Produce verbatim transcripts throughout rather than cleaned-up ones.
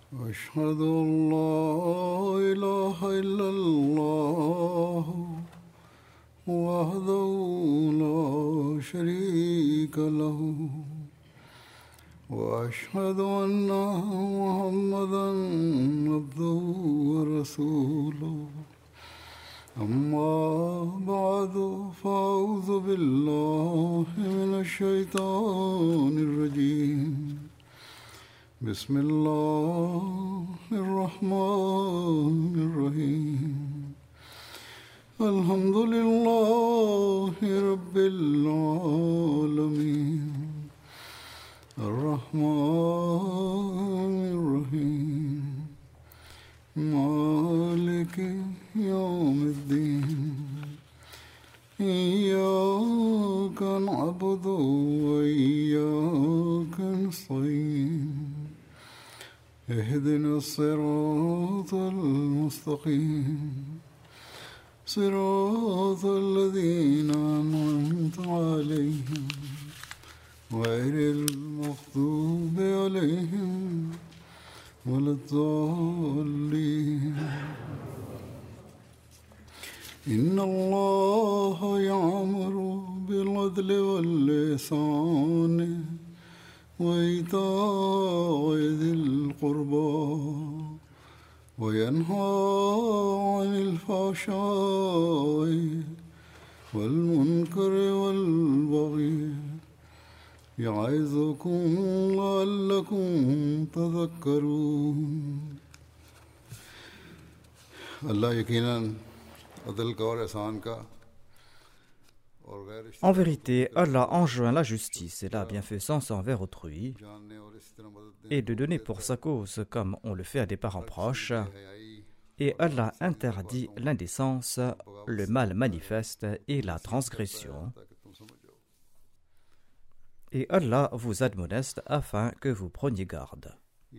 أشهد أن لا إله إلا الله وحده لا شريك له وأشهد أن محمدا عبده ورسوله أما بعد فأعوذ بالله من الشيطان الرجيم بسم الله الرحمن الرحيم الحمد لله رب العالمين الرحمن الرحيم مالك يوم الدين إياك نعبد وإياك نستعين اهدنا الصراط المستقيم صراط الذين أنعمت عليهم غير المغضوب عليهم ولا الضالين إن الله يأمر بالعدل والإحسان وإيتاء ذي القربى وينهى عن الفحشاء والمنكر والبغي يعظكم لعلكم تذكرون Allah yaqinan adl ka aur ihsan ka. En vérité, Allah enjoint la justice et la bienfaisance envers autrui et de donner pour sa cause comme on le fait à des parents proches. Et Allah interdit l'indécence, le mal manifeste et la transgression. Et Allah vous admoneste afin que vous preniez garde.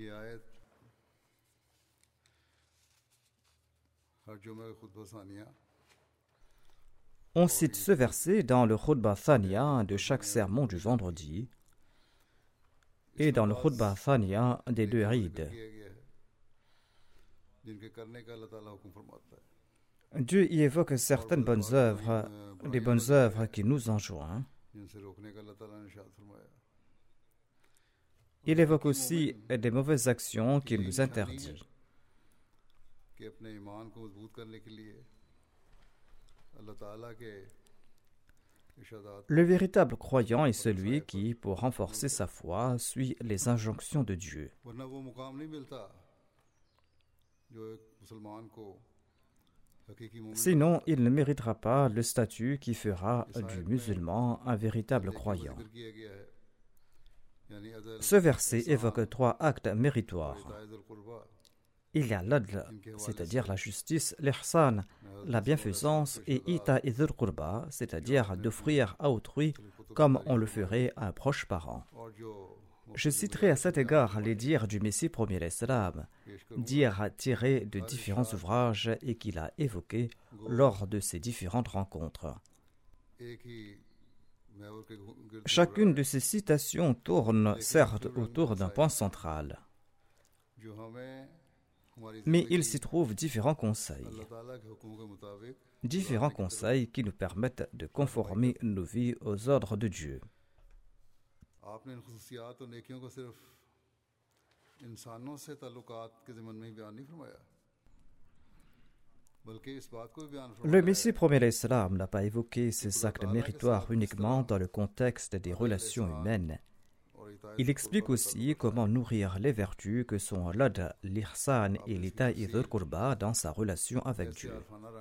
On cite ce verset dans le Khutbah Thaniya de chaque sermon du vendredi et dans le Khutbah Thaniya des deux Eid. Dieu y évoque certaines bonnes œuvres, des bonnes œuvres qui nous enjoint. Il évoque aussi des mauvaises actions qu'il nous interdit. Le véritable croyant est celui qui, pour renforcer sa foi, suit les injonctions de Dieu. Sinon, il ne méritera pas le statut qui fera du musulman un véritable croyant. Ce verset évoque trois actes méritoires. Il y a l'adl, c'est-à-dire la justice, l'ihsan, la bienfaisance, et ita idhul qurba, c'est-à-dire d'offrir à autrui comme on le ferait à un proche parent. Je citerai à cet égard les dires du Messie premier l'Islam, dires tirés de différents ouvrages et qu'il a évoqués lors de ces différentes rencontres. Chacune de ces citations tourne certes autour d'un point central, mais il s'y trouve différents conseils. Différents conseils qui nous permettent de conformer nos vies aux ordres de Dieu. Le Messie premier l'Islam n'a pas évoqué ces actes méritoires uniquement dans le contexte des relations humaines. Il explique aussi comment nourrir les vertus que sont l'ad, l'ihsan et l'ita idhul qurba dans sa relation avec Dieu.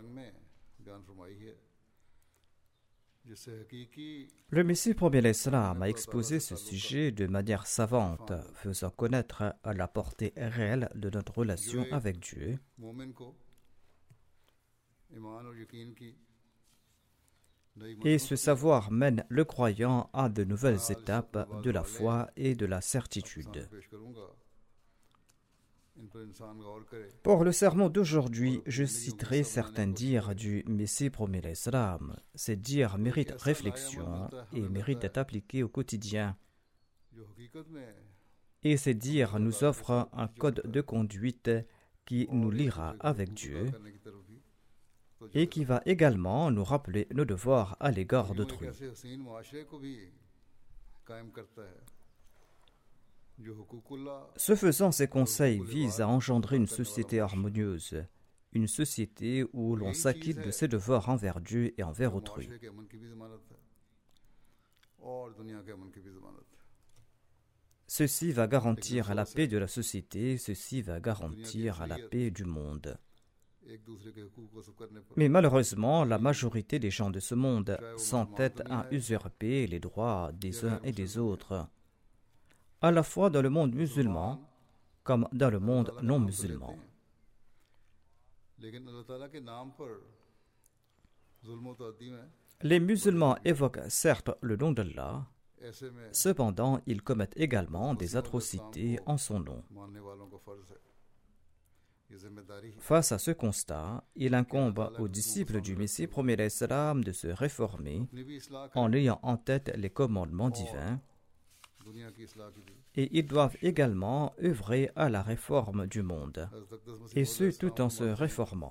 Le Messie premier l'Islam a exposé ce sujet de manière savante, faisant connaître la portée réelle de notre relation avec Dieu. Et ce savoir mène le croyant à de nouvelles étapes de la foi et de la certitude. Pour le sermon d'aujourd'hui, je citerai certains dires du Messie premier l'Islam. Ces dires méritent réflexion et méritent d'être appliqués au quotidien. Et ces dires nous offrent un code de conduite qui nous liera avec Dieu et qui va également nous rappeler nos devoirs à l'égard d'autrui. Ce faisant, ces conseils visent à engendrer une société harmonieuse, une société où l'on s'acquitte de ses devoirs envers Dieu et envers autrui. Ceci va garantir la paix de la société, ceci va garantir la paix du monde. Mais malheureusement, la majorité des gens de ce monde s'entêtent à usurper les droits des uns et des autres, à la fois dans le monde musulman comme dans le monde non musulman. Les musulmans évoquent certes le nom d'Allah, cependant ils commettent également des atrocités en son nom. Face à ce constat, il incombe aux disciples du Messie premier l'Islam de se réformer en ayant en tête les commandements divins, et ils doivent également œuvrer à la réforme du monde, et ce tout en se réformant.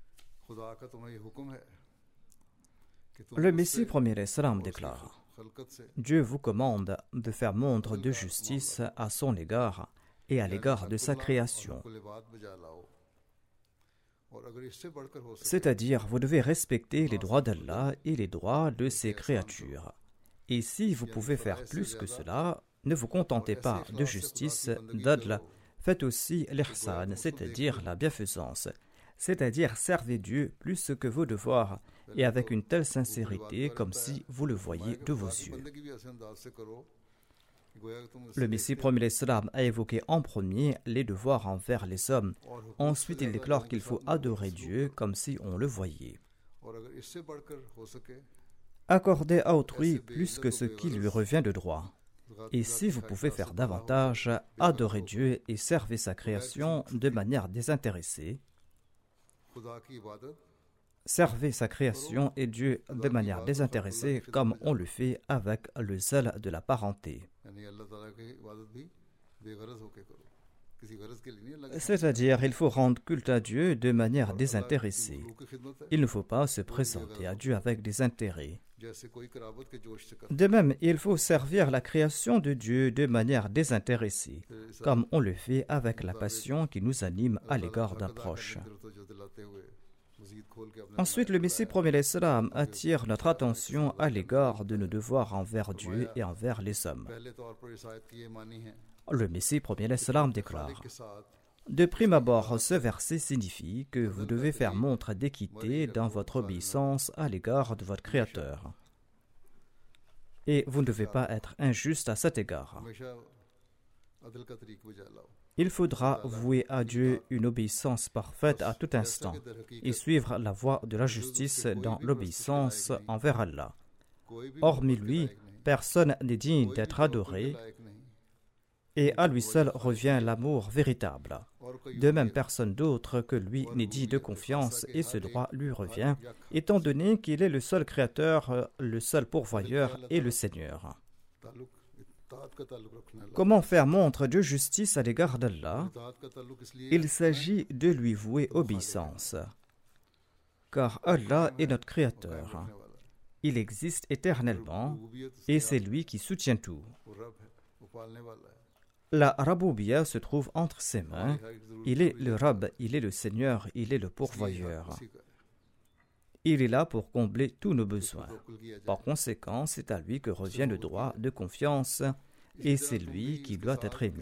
Le Messie premier l'Islam déclare: Dieu vous commande de faire montre de justice à son égard et à l'égard de sa création. C'est-à-dire, vous devez respecter les droits d'Allah et les droits de ses créatures. Et si vous pouvez faire plus que cela, ne vous contentez pas de justice, d'adl, faites aussi l'ihsan, c'est-à-dire la bienfaisance, c'est-à-dire servez Dieu plus que vos devoirs, et avec une telle sincérité comme si vous le voyiez de vos yeux. Le Messie premier l'Islam a évoqué en premier les devoirs envers les hommes. Ensuite, il déclare qu'il faut adorer Dieu comme si on le voyait. Accordez à autrui plus que ce qui lui revient de droit. Et si vous pouvez faire davantage, adorez Dieu et servez sa création de manière désintéressée. Servez sa création et Dieu de manière désintéressée comme on le fait avec le zèle de la parenté. C'est-à-dire, il faut rendre culte à Dieu de manière désintéressée. Il ne faut pas se présenter à Dieu avec des intérêts. De même, il faut servir la création de Dieu de manière désintéressée, comme on le fait avec la passion qui nous anime à l'égard d'un proche. Ensuite, le Messie premier l'Islam attire notre attention à l'égard de nos devoirs envers Dieu et envers les hommes. Le Messie premier l'Islam déclare: De prime abord, ce verset signifie que vous devez faire montre d'équité dans votre obéissance à l'égard de votre Créateur. Et vous ne devez pas être injuste à cet égard. Il faudra vouer à Dieu une obéissance parfaite à tout instant et suivre la voie de la justice dans l'obéissance envers Allah. Hormis lui, personne n'est digne d'être adoré et à lui seul revient l'amour véritable. De même, personne d'autre que lui n'est digne de confiance et ce droit lui revient, étant donné qu'il est le seul créateur, le seul pourvoyeur et le Seigneur. Comment faire montre de justice à l'égard d'Allah? Il s'agit de lui vouer obéissance. Car Allah est notre Créateur. Il existe éternellement et c'est lui qui soutient tout. La Raboubia se trouve entre ses mains. Il est le Rab, il est le Seigneur, il est le pourvoyeur. Il est là pour combler tous nos besoins. Par conséquent, c'est à lui que revient le droit de confiance et c'est lui qui doit être aimé.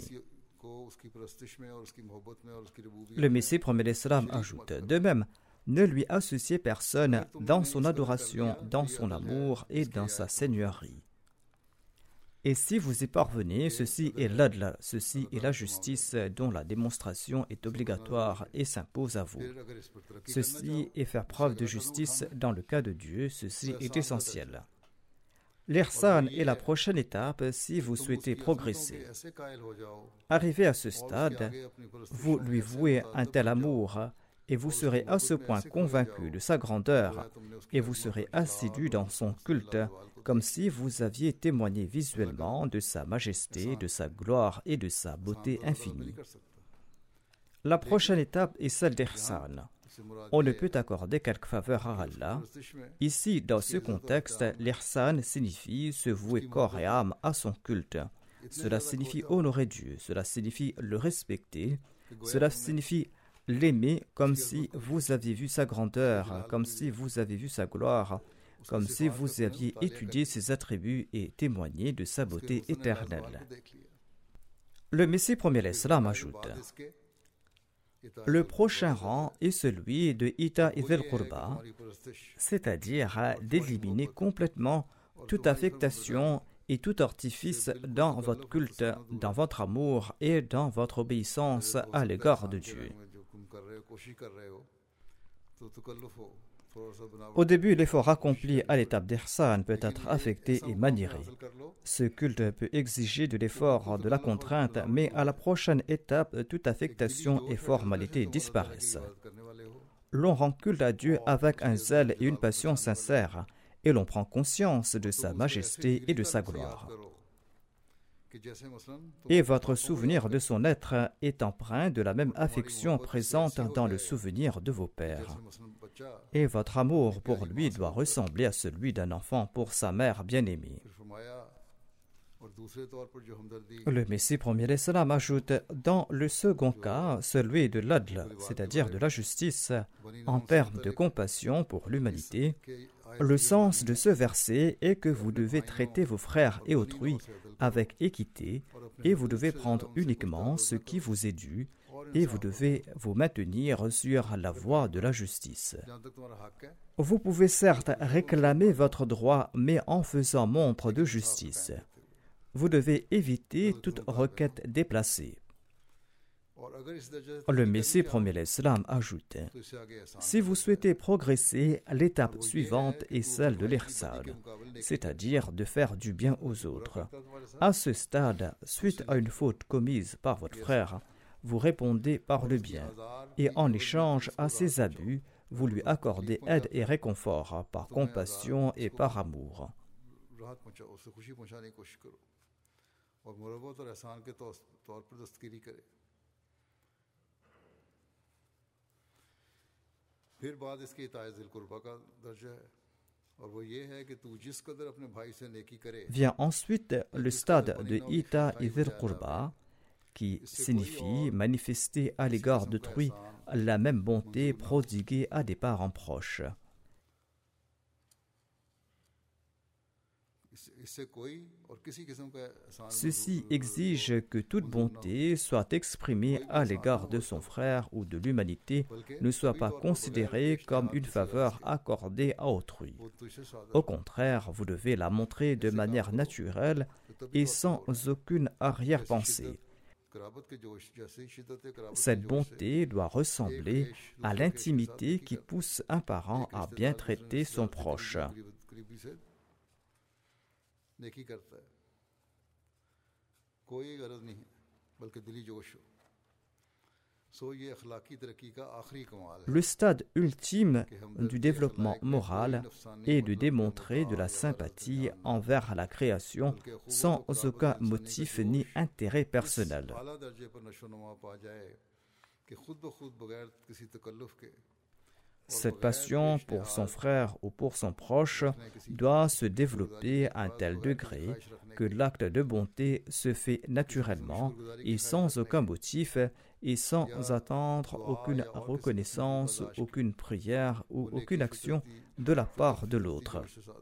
Le Messie premier l'Islam ajoute: De même, ne lui associez personne dans son adoration, dans son amour et dans sa seigneurie. Et si vous y parvenez, ceci est l'adl, ceci est la justice dont la démonstration est obligatoire et s'impose à vous. Ceci est faire preuve de justice dans le cas de Dieu, ceci est essentiel. L'ihsan est la prochaine étape si vous souhaitez progresser. Arrivé à ce stade, vous lui vouez un tel amour et vous serez à ce point convaincu de sa grandeur et vous serez assidu dans son culte comme si vous aviez témoigné visuellement de sa majesté, de sa gloire et de sa beauté infinie. La prochaine étape est celle d'Ihsan. On ne peut accorder quelque faveur à Allah. Ici, dans ce contexte, l'Ihsan signifie se vouer corps et âme à son culte. Cela signifie honorer Dieu, cela signifie le respecter, cela signifie l'aimer comme si vous aviez vu sa grandeur, comme si vous aviez vu sa gloire, comme si vous aviez étudié ses attributs et témoigné de sa beauté éternelle. Le Messie premier l'Islam ajoute: le prochain rang est celui de Ita Idil Qurba, c'est-à-dire d'éliminer complètement toute affectation et tout artifice dans votre culte, dans votre amour et dans votre obéissance à l'égard de Dieu. Au début, l'effort accompli à l'étape d'Ihsan peut être affecté et maniéré. Ce culte peut exiger de l'effort, de la contrainte, mais à la prochaine étape, toute affectation et formalité disparaissent. L'on rend culte à Dieu avec un zèle et une passion sincères, et l'on prend conscience de sa majesté et de sa gloire. Et votre souvenir de son être est empreint de la même affection présente dans le souvenir de vos pères. Et votre amour pour lui doit ressembler à celui d'un enfant pour sa mère bien-aimée. Le Messie premier l'Islam ajoute: dans le second cas, celui de l'adl, c'est-à-dire de la justice, en termes de compassion pour l'humanité, le sens de ce verset est que vous devez traiter vos frères et autrui avec équité et vous devez prendre uniquement ce qui vous est dû et vous devez vous maintenir sur la voie de la justice. Vous pouvez certes réclamer votre droit, mais en faisant montre de justice. Vous devez éviter toute requête déplacée. Le Messie premier l'Islam ajoute: si vous souhaitez progresser, l'étape suivante est celle de l'Ihsan, c'est-à-dire de faire du bien aux autres. À ce stade, suite à une faute commise par votre frère, vous répondez par le bien, et en échange à ses abus, vous lui accordez aide et réconfort par compassion et par amour. Vient ensuite le stade de Ita Idil Qurba, qui signifie manifester à l'égard d'autrui la même bonté prodiguée à des parents proches. Ceci exige que toute bonté soit exprimée à l'égard de son frère ou de l'humanité ne soit pas considérée comme une faveur accordée à autrui. Au contraire, vous devez la montrer de manière naturelle et sans aucune arrière-pensée. Cette bonté doit ressembler à l'intimité qui pousse un parent à bien traiter son proche. Le stade ultime du développement moral est de démontrer de la sympathie envers la création sans aucun motif ni intérêt personnel. Cette passion pour son frère ou pour son proche doit se développer à un tel degré que l'acte de bonté se fait naturellement et sans aucun motif et sans attendre aucune reconnaissance, aucune prière ou aucune action de la part de l'autre.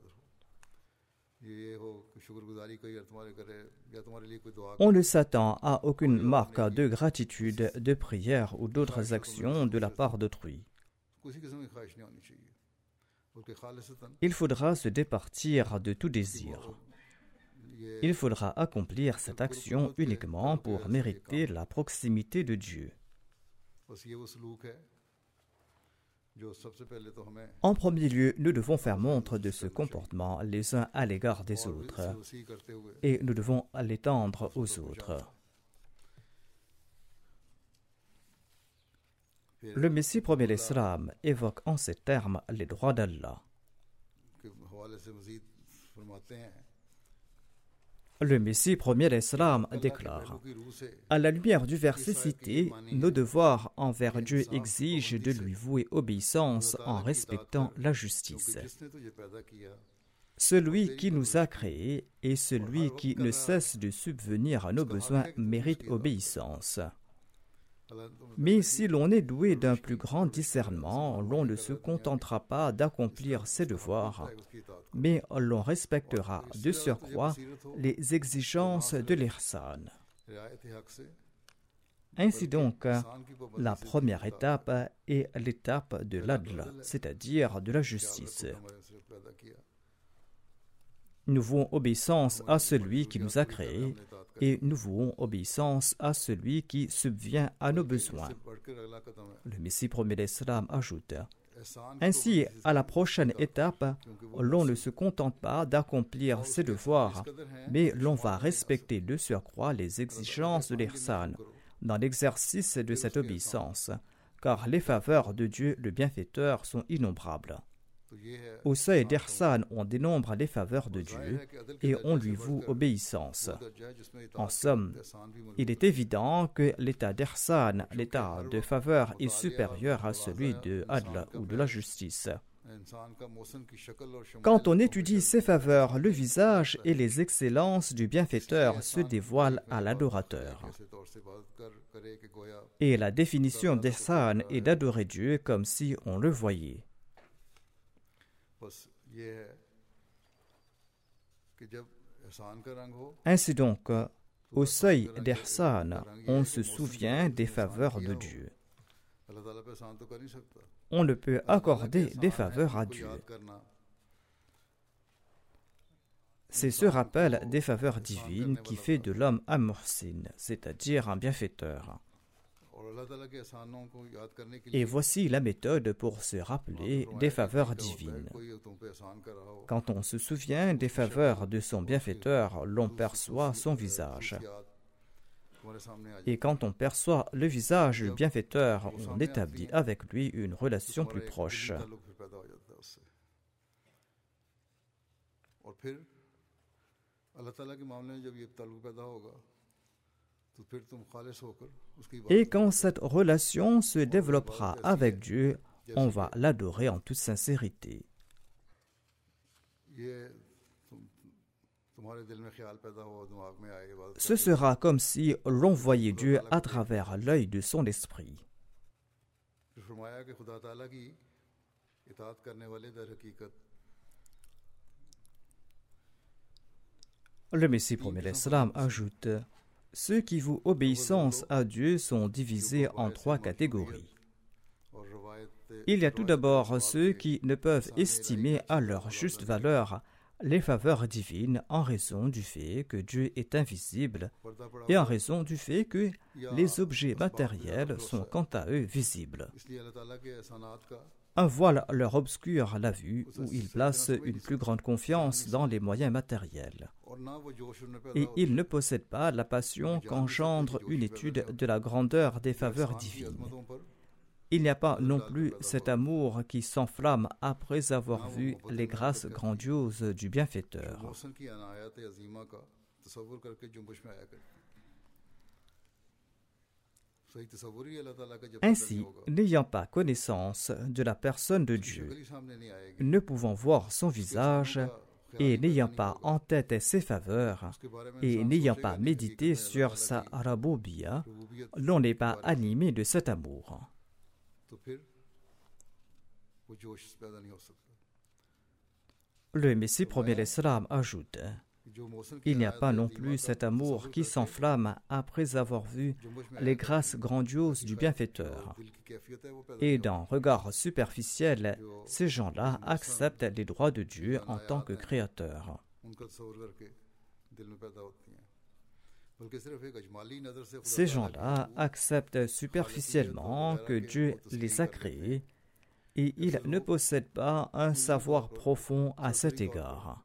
On ne s'attend à aucune marque de gratitude, de prière ou d'autres actions de la part d'autrui. Il faudra se départir de tout désir. Il faudra accomplir cette action uniquement pour mériter la proximité de Dieu. En premier lieu, nous devons faire montre de ce comportement les uns à l'égard des autres et nous devons l'étendre aux autres. Le Messie premier l'Islam évoque en ces termes les droits d'Allah. Le Messie premier l'Islam déclare: à la lumière du verset cité, nos devoirs envers Dieu exigent de lui vouer obéissance en respectant la justice. Celui qui nous a créés et celui qui ne cesse de subvenir à nos besoins mérite obéissance. Mais si l'on est doué d'un plus grand discernement, l'on ne se contentera pas d'accomplir ses devoirs, mais l'on respectera de surcroît les exigences de l'ihsan. Ainsi donc, la première étape est l'étape de l'adl, c'est-à-dire de la justice. Nous vouons obéissance à celui qui nous a créés et nous vouons obéissance à celui qui subvient à nos besoins. Le Messie premier l'Islam ajoute: ainsi, à la prochaine étape, l'on ne se contente pas d'accomplir ses devoirs, mais l'on va respecter de surcroît les exigences de l'ihsan dans l'exercice de cette obéissance, car les faveurs de Dieu le bienfaiteur sont innombrables. Au seuil d'ihsan, on dénombre les faveurs de Dieu et on lui voue obéissance. En somme, il est évident que l'état d'ihsan, l'état de faveur, est supérieur à celui de adl ou de la justice. Quand on étudie ces faveurs, le visage et les excellences du bienfaiteur se dévoilent à l'adorateur. Et la définition d'ihsan est d'adorer Dieu comme si on le voyait. Ainsi donc, au seuil d'ihsan, on se souvient des faveurs de Dieu. On ne peut accorder des faveurs à Dieu. C'est ce rappel des faveurs divines qui fait de l'homme un muhsin, c'est-à-dire un bienfaiteur. Et voici la méthode pour se rappeler des faveurs divines. Quand on se souvient des faveurs de son bienfaiteur, l'on perçoit son visage. Et quand on perçoit le visage du bienfaiteur, on établit avec lui une relation plus proche. Et quand cette relation se développera avec Dieu, on va l'adorer en toute sincérité. Ce sera comme si l'on voyait Dieu à travers l'œil de son esprit. Le Messie premier l'Islam ajoute: ceux qui vouent obéissance à Dieu sont divisés en trois catégories. Il y a tout d'abord ceux qui ne peuvent estimer à leur juste valeur les faveurs divines en raison du fait que Dieu est invisible et en raison du fait que les objets matériels sont quant à eux visibles. Un voile leur obscure la vue où ils placent une plus grande confiance dans les moyens matériels. Et ils ne possèdent pas la passion qu'engendre une étude de la grandeur des faveurs divines. Il n'y a pas non plus cet amour qui s'enflamme après avoir vu les grâces grandioses du bienfaiteur. Ainsi, n'ayant pas connaissance de la personne de Dieu, ne pouvant voir son visage, et n'ayant pas en tête ses faveurs, et n'ayant pas médité sur sa raboubiya, l'on n'est pas animé de cet amour. Le Messie premier l'Islam ajoute: il n'y a pas non plus cet amour qui s'enflamme après avoir vu les grâces grandioses du bienfaiteur. Et d'un regard superficiel, ces gens-là acceptent les droits de Dieu en tant que créateur. Ces gens-là acceptent superficiellement que Dieu les a créés et ils ne possèdent pas un savoir profond à cet égard.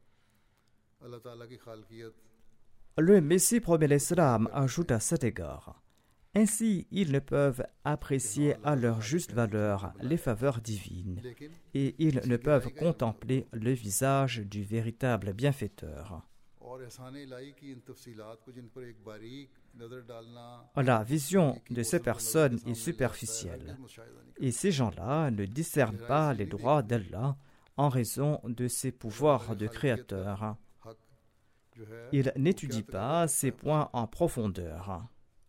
Le Messie premier l'Islam ajoute à cet égard: Ainsi, ils ne peuvent apprécier à leur juste valeur les faveurs divines et ils ne peuvent contempler le visage du véritable bienfaiteur. La vision de ces personnes est superficielle et ces gens-là ne discernent pas les droits d'Allah en raison de ses pouvoirs de créateur. Ils n'étudient pas ces points en profondeur.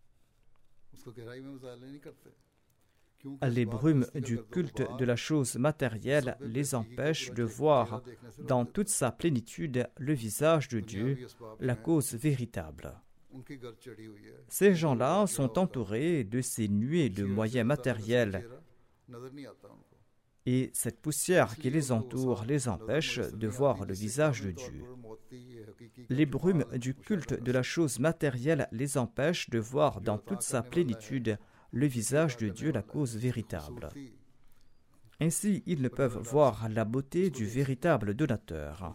Les brumes du culte de la chose matérielle les empêchent de voir dans toute sa plénitude le visage de Dieu, la cause véritable. Ces gens-là sont entourés de ces nuées de moyens matériels et cette poussière qui les entoure les empêche de voir le visage de Dieu. Les brumes du culte de la chose matérielle les empêchent de voir dans toute sa plénitude le visage de Dieu, la cause véritable. Ainsi, ils ne peuvent voir la beauté du véritable donateur.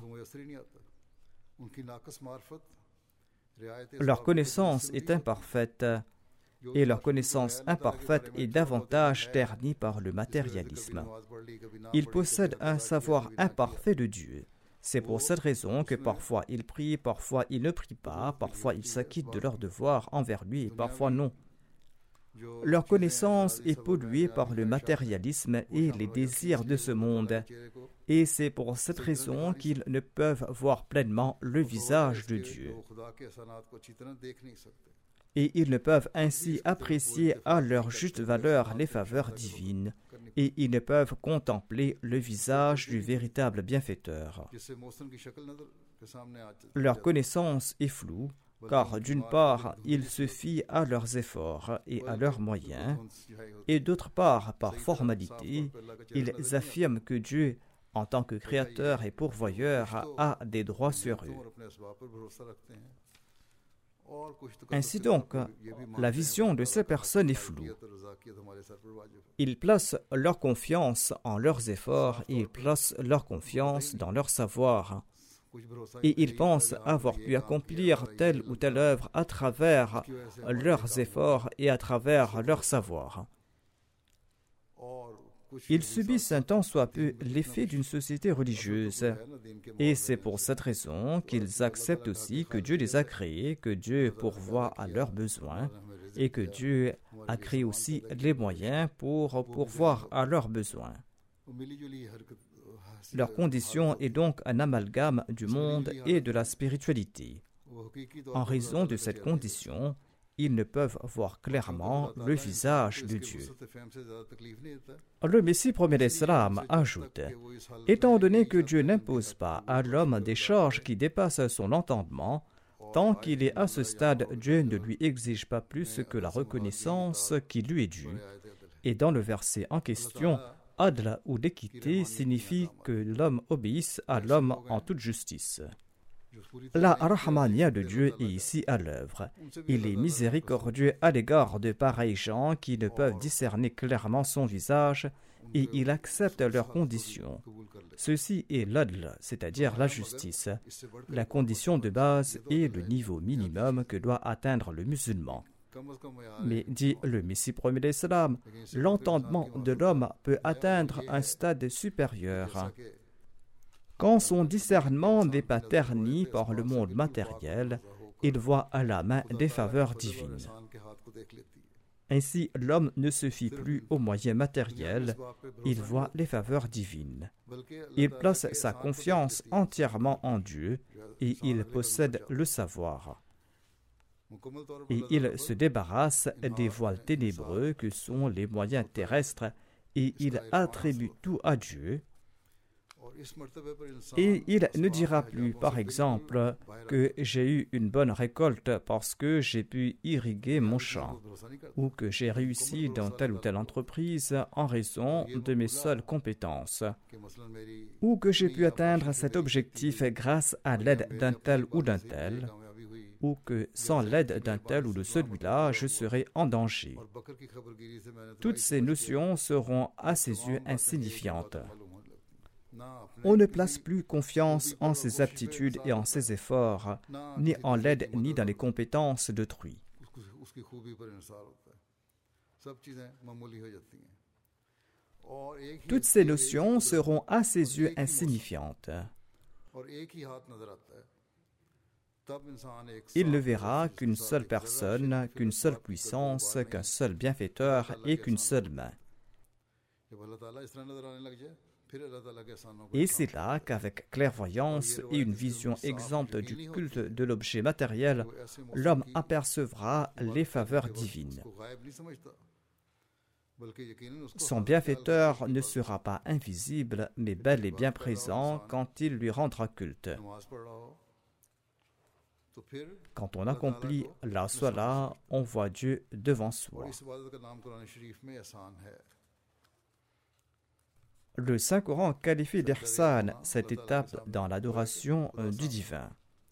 Leur connaissance est imparfaite et leur connaissance imparfaite est davantage ternie par le matérialisme. Ils possèdent un savoir imparfait de Dieu. C'est pour cette raison que parfois ils prient, parfois ils ne prient pas, parfois ils s'acquittent de leurs devoirs envers lui et parfois non. Leur connaissance est polluée par le matérialisme et les désirs de ce monde, et c'est pour cette raison qu'ils ne peuvent voir pleinement le visage de Dieu. Et ils ne peuvent ainsi apprécier à leur juste valeur les faveurs divines, et ils ne peuvent contempler le visage du véritable bienfaiteur. Leur connaissance est floue, car d'une part, ils se fient à leurs efforts et à leurs moyens, et d'autre part, par formalité, ils affirment que Dieu, en tant que créateur et pourvoyeur, a des droits sur eux. Ainsi donc, la vision de ces personnes est floue. Ils placent leur confiance en leurs efforts et ils placent leur confiance dans leur savoir. Et ils pensent avoir pu accomplir telle ou telle œuvre à travers leurs efforts et à travers leur savoir. Ils subissent un tant soit peu l'effet d'une société religieuse. Et c'est pour cette raison qu'ils acceptent aussi que Dieu les a créés, que Dieu pourvoit à leurs besoins et que Dieu a créé aussi les moyens pour pourvoir à leurs besoins. Leur condition est donc un amalgame du monde et de la spiritualité. En raison de cette condition, ils ne peuvent voir clairement le visage de Dieu. Le Messie premier l'Islam ajoute, « Étant donné que Dieu n'impose pas à l'homme des charges qui dépassent son entendement, tant qu'il est à ce stade, Dieu ne lui exige pas plus que la reconnaissance qui lui est due. » Et dans le verset en question, Adl ou l'équité signifie que l'homme obéisse à l'homme en toute justice. La rahmania de Dieu est ici à l'œuvre. Il est miséricordieux à l'égard de pareils gens qui ne peuvent discerner clairement son visage et il accepte leurs conditions. Ceci est l'adl, c'est-à-dire la justice, la condition de base et le niveau minimum que doit atteindre le musulman. Mais, dit le Messie premier de l'Islam, l'entendement de l'homme peut atteindre un stade supérieur. Quand son discernement n'est pas terni par le monde matériel, il voit à la main des faveurs divines. Ainsi, l'homme ne se fie plus aux moyens matériels, il voit les faveurs divines. Il place sa confiance entièrement en Dieu et il possède le savoir. Et il se débarrasse des voiles ténébreux que sont les moyens terrestres et il attribue tout à Dieu. Et il ne dira plus, par exemple, que j'ai eu une bonne récolte parce que j'ai pu irriguer mon champ, ou que j'ai réussi dans telle ou telle entreprise en raison de mes seules compétences, ou que j'ai pu atteindre cet objectif grâce à l'aide d'un tel ou d'un tel, ou que sans l'aide d'un tel ou de celui-là, je serai en danger. Toutes ces notions seront à ses yeux insignifiantes. On ne place plus confiance en ses aptitudes et en ses efforts, ni en l'aide ni dans les compétences d'autrui. Toutes ces notions seront à ses yeux insignifiantes. Il ne verra qu'une seule personne, qu'une seule puissance, qu'un seul bienfaiteur et qu'une seule main. Et c'est là qu'avec clairvoyance et une vision exempte du culte de l'objet matériel, l'homme apercevra les faveurs divines. Son bienfaiteur ne sera pas invisible, mais bel et bien présent quand il lui rendra culte. Quand on accomplit la Salah, on voit Dieu devant soi. Le Saint-Coran qualifie d'Ihsan cette étape dans l'adoration du divin.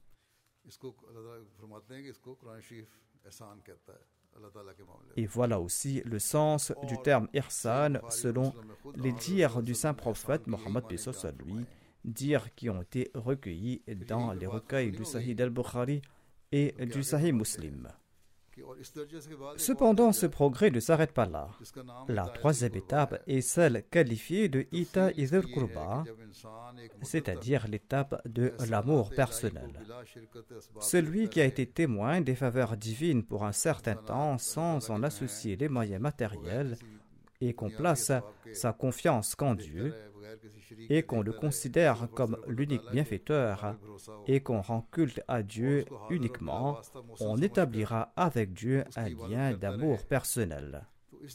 Et voilà aussi le sens du terme Ihsan selon les dires du saint prophète Mohammed paix soit sur lui, dires qui ont été recueillis dans les recueils du Sahih al-Bukhari et du Sahih Muslim. Cependant, ce progrès ne s'arrête pas là. La troisième étape est celle qualifiée de Ita Idhul Qurba, c'est-à-dire l'étape de l'amour personnel. Celui qui a été témoin des faveurs divines pour un certain temps sans en associer les moyens matériels et qu'on place sa confiance qu'en Dieu et qu'on le considère comme l'unique bienfaiteur et qu'on rend culte à Dieu uniquement, on établira avec Dieu un lien d'amour personnel.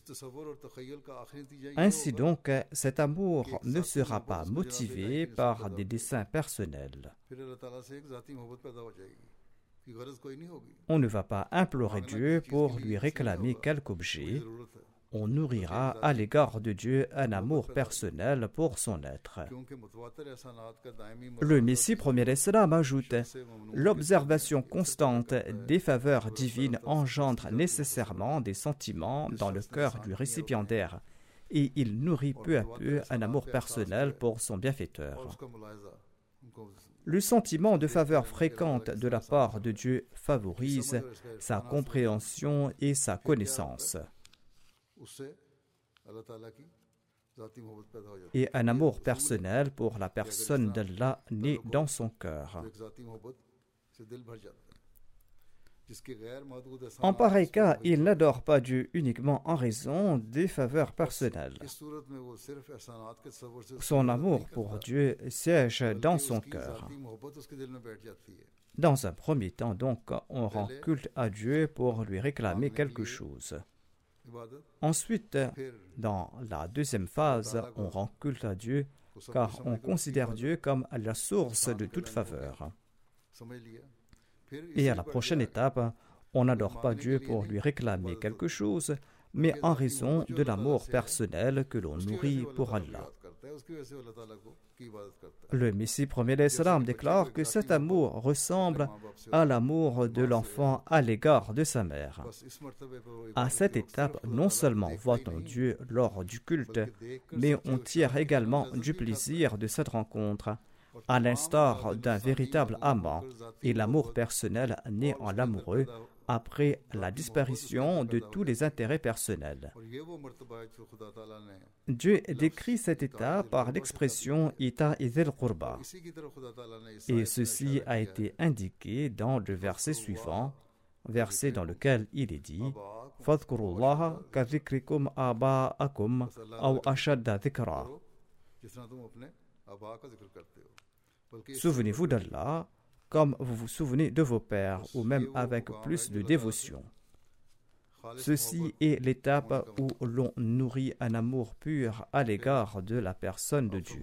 Ainsi donc, cet amour ne sera pas motivé par des desseins personnels. On ne va pas implorer Dieu pour lui réclamer quelque objet. On nourrira à l'égard de Dieu un amour personnel pour son être. Le Messie premier l'Islam ajoute « L'observation constante des faveurs divines engendre nécessairement des sentiments dans le cœur du récipiendaire et il nourrit peu à peu un amour personnel pour son bienfaiteur. Le sentiment de faveur fréquente de la part de Dieu favorise sa compréhension et sa connaissance. Et un amour personnel pour la personne d'Allah naît dans son cœur. En pareil cas, il n'adore pas Dieu uniquement en raison des faveurs personnelles. Son amour pour Dieu siège dans son cœur. Dans un premier temps, donc, on rend culte à Dieu pour lui réclamer quelque chose. Ensuite, dans la deuxième phase, on rend culte à Dieu car on considère Dieu comme la source de toute faveur. Et à la prochaine étape, on n'adore pas Dieu pour lui réclamer quelque chose, mais en raison de l'amour personnel que l'on nourrit pour Allah. Le Messie premier l'Islam déclare que cet amour ressemble à l'amour de l'enfant à l'égard de sa mère. À cette étape, non seulement voit-on Dieu lors du culte, mais on tire également du plaisir de cette rencontre, à l'instar d'un véritable amant, et l'amour personnel naît en l'amoureux après la disparition de tous les intérêts personnels. Dieu décrit cet état par l'expression Ita Idhul Qurba. Et ceci a été indiqué dans le verset suivant, verset dans lequel il est dit Fadhkurullaha ka dhikrikum aba'akum aw ashadda dhikra. Souvenez-vous d'Allah comme vous vous souvenez de vos pères, ou même avec plus de dévotion. Ceci est l'étape où l'on nourrit un amour pur à l'égard de la personne de Dieu.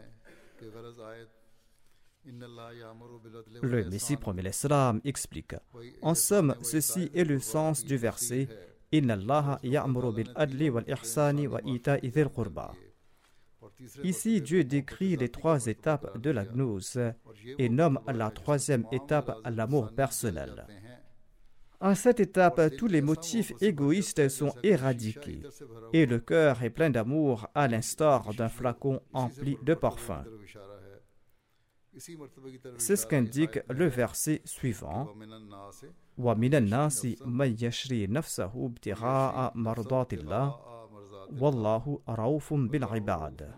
Le Messie premier l'Islam explique. En somme, ceci est le sens du verset « Inna Allaha ya'muru bil adli wal ihsani wa ita idhil qurba ». Ici, Dieu décrit les trois étapes de la gnose et nomme la troisième étape l'amour personnel. À cette étape, tous les motifs égoïstes sont éradiqués et le cœur est plein d'amour à l'instar d'un flacon empli de parfum. C'est ce qu'indique le verset suivant. وَمِنَ النَّاسِ مَن يَشْرِي نَفْسَهُ ابْتِغَاءَ مَرْضَاتِ اللَّهِ وَاللَّهُ رَءُوفٌ بِالْعِبَادِ.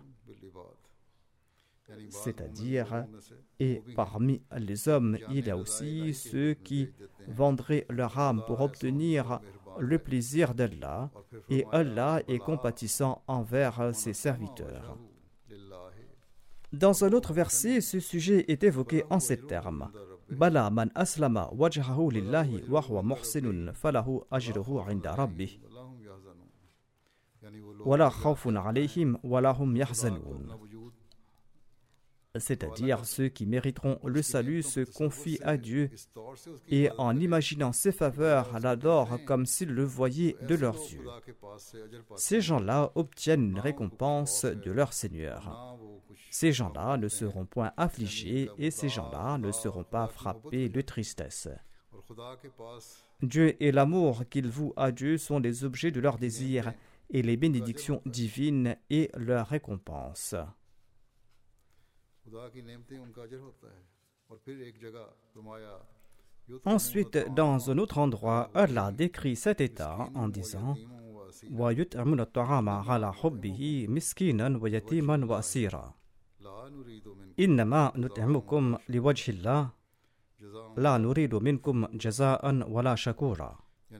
C'est-à-dire, et parmi les hommes, il y a aussi ceux qui vendraient leur âme pour obtenir le plaisir d'Allah, et Allah est compatissant envers ses serviteurs. Dans un autre verset, ce sujet est évoqué en ces termes. Bala man aslama wajhahu lillahi wa huwa muhsinun falahu ajruhu 'inda rabbih. Wala khawfun 'alayhim wa lahum yahzanun. C'est-à-dire, ceux qui mériteront le salut se confient à Dieu et en imaginant ses faveurs l'adorent comme s'ils le voyaient de leurs yeux. Ces gens-là obtiennent une récompense de leur Seigneur. Ces gens-là ne seront point affligés et ces gens-là ne seront pas frappés de tristesse. Dieu et l'amour qu'ils vouent à Dieu sont les objets de leur désir et les bénédictions divines et leur récompense. Ensuite, dans un autre endroit, Allah décrit cet état en disant وَيُطْعِمُونَ الطَّعَامَ عَلَى حُبِّهِ مِسْكِينًا وَيَتِيمًا وَأَسِيرًا إِنَّمَا نُطْعِمُكُمْ لِوَجْهِ اللَّهِ لَا نُرِيدُ مِنْكُمْ جَزَاءً وَلَا شَكُورًا.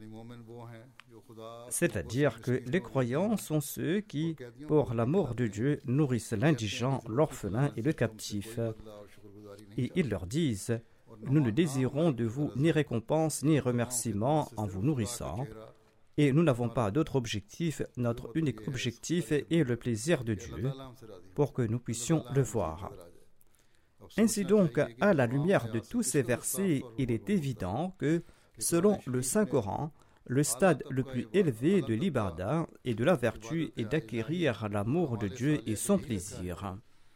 C'est-à-dire que les croyants sont ceux qui, pour l'amour de Dieu, nourrissent l'indigent, l'orphelin et le captif. Et ils leur disent, nous ne désirons de vous ni récompense ni remerciement en vous nourrissant, et nous n'avons pas d'autre objectif, notre unique objectif est le plaisir de Dieu, pour que nous puissions le voir. Ainsi donc, à la lumière de tous ces versets, il est évident que, selon le Saint-Coran, le stade le plus élevé de l'ibada et de la vertu est d'acquérir l'amour de Dieu et son plaisir.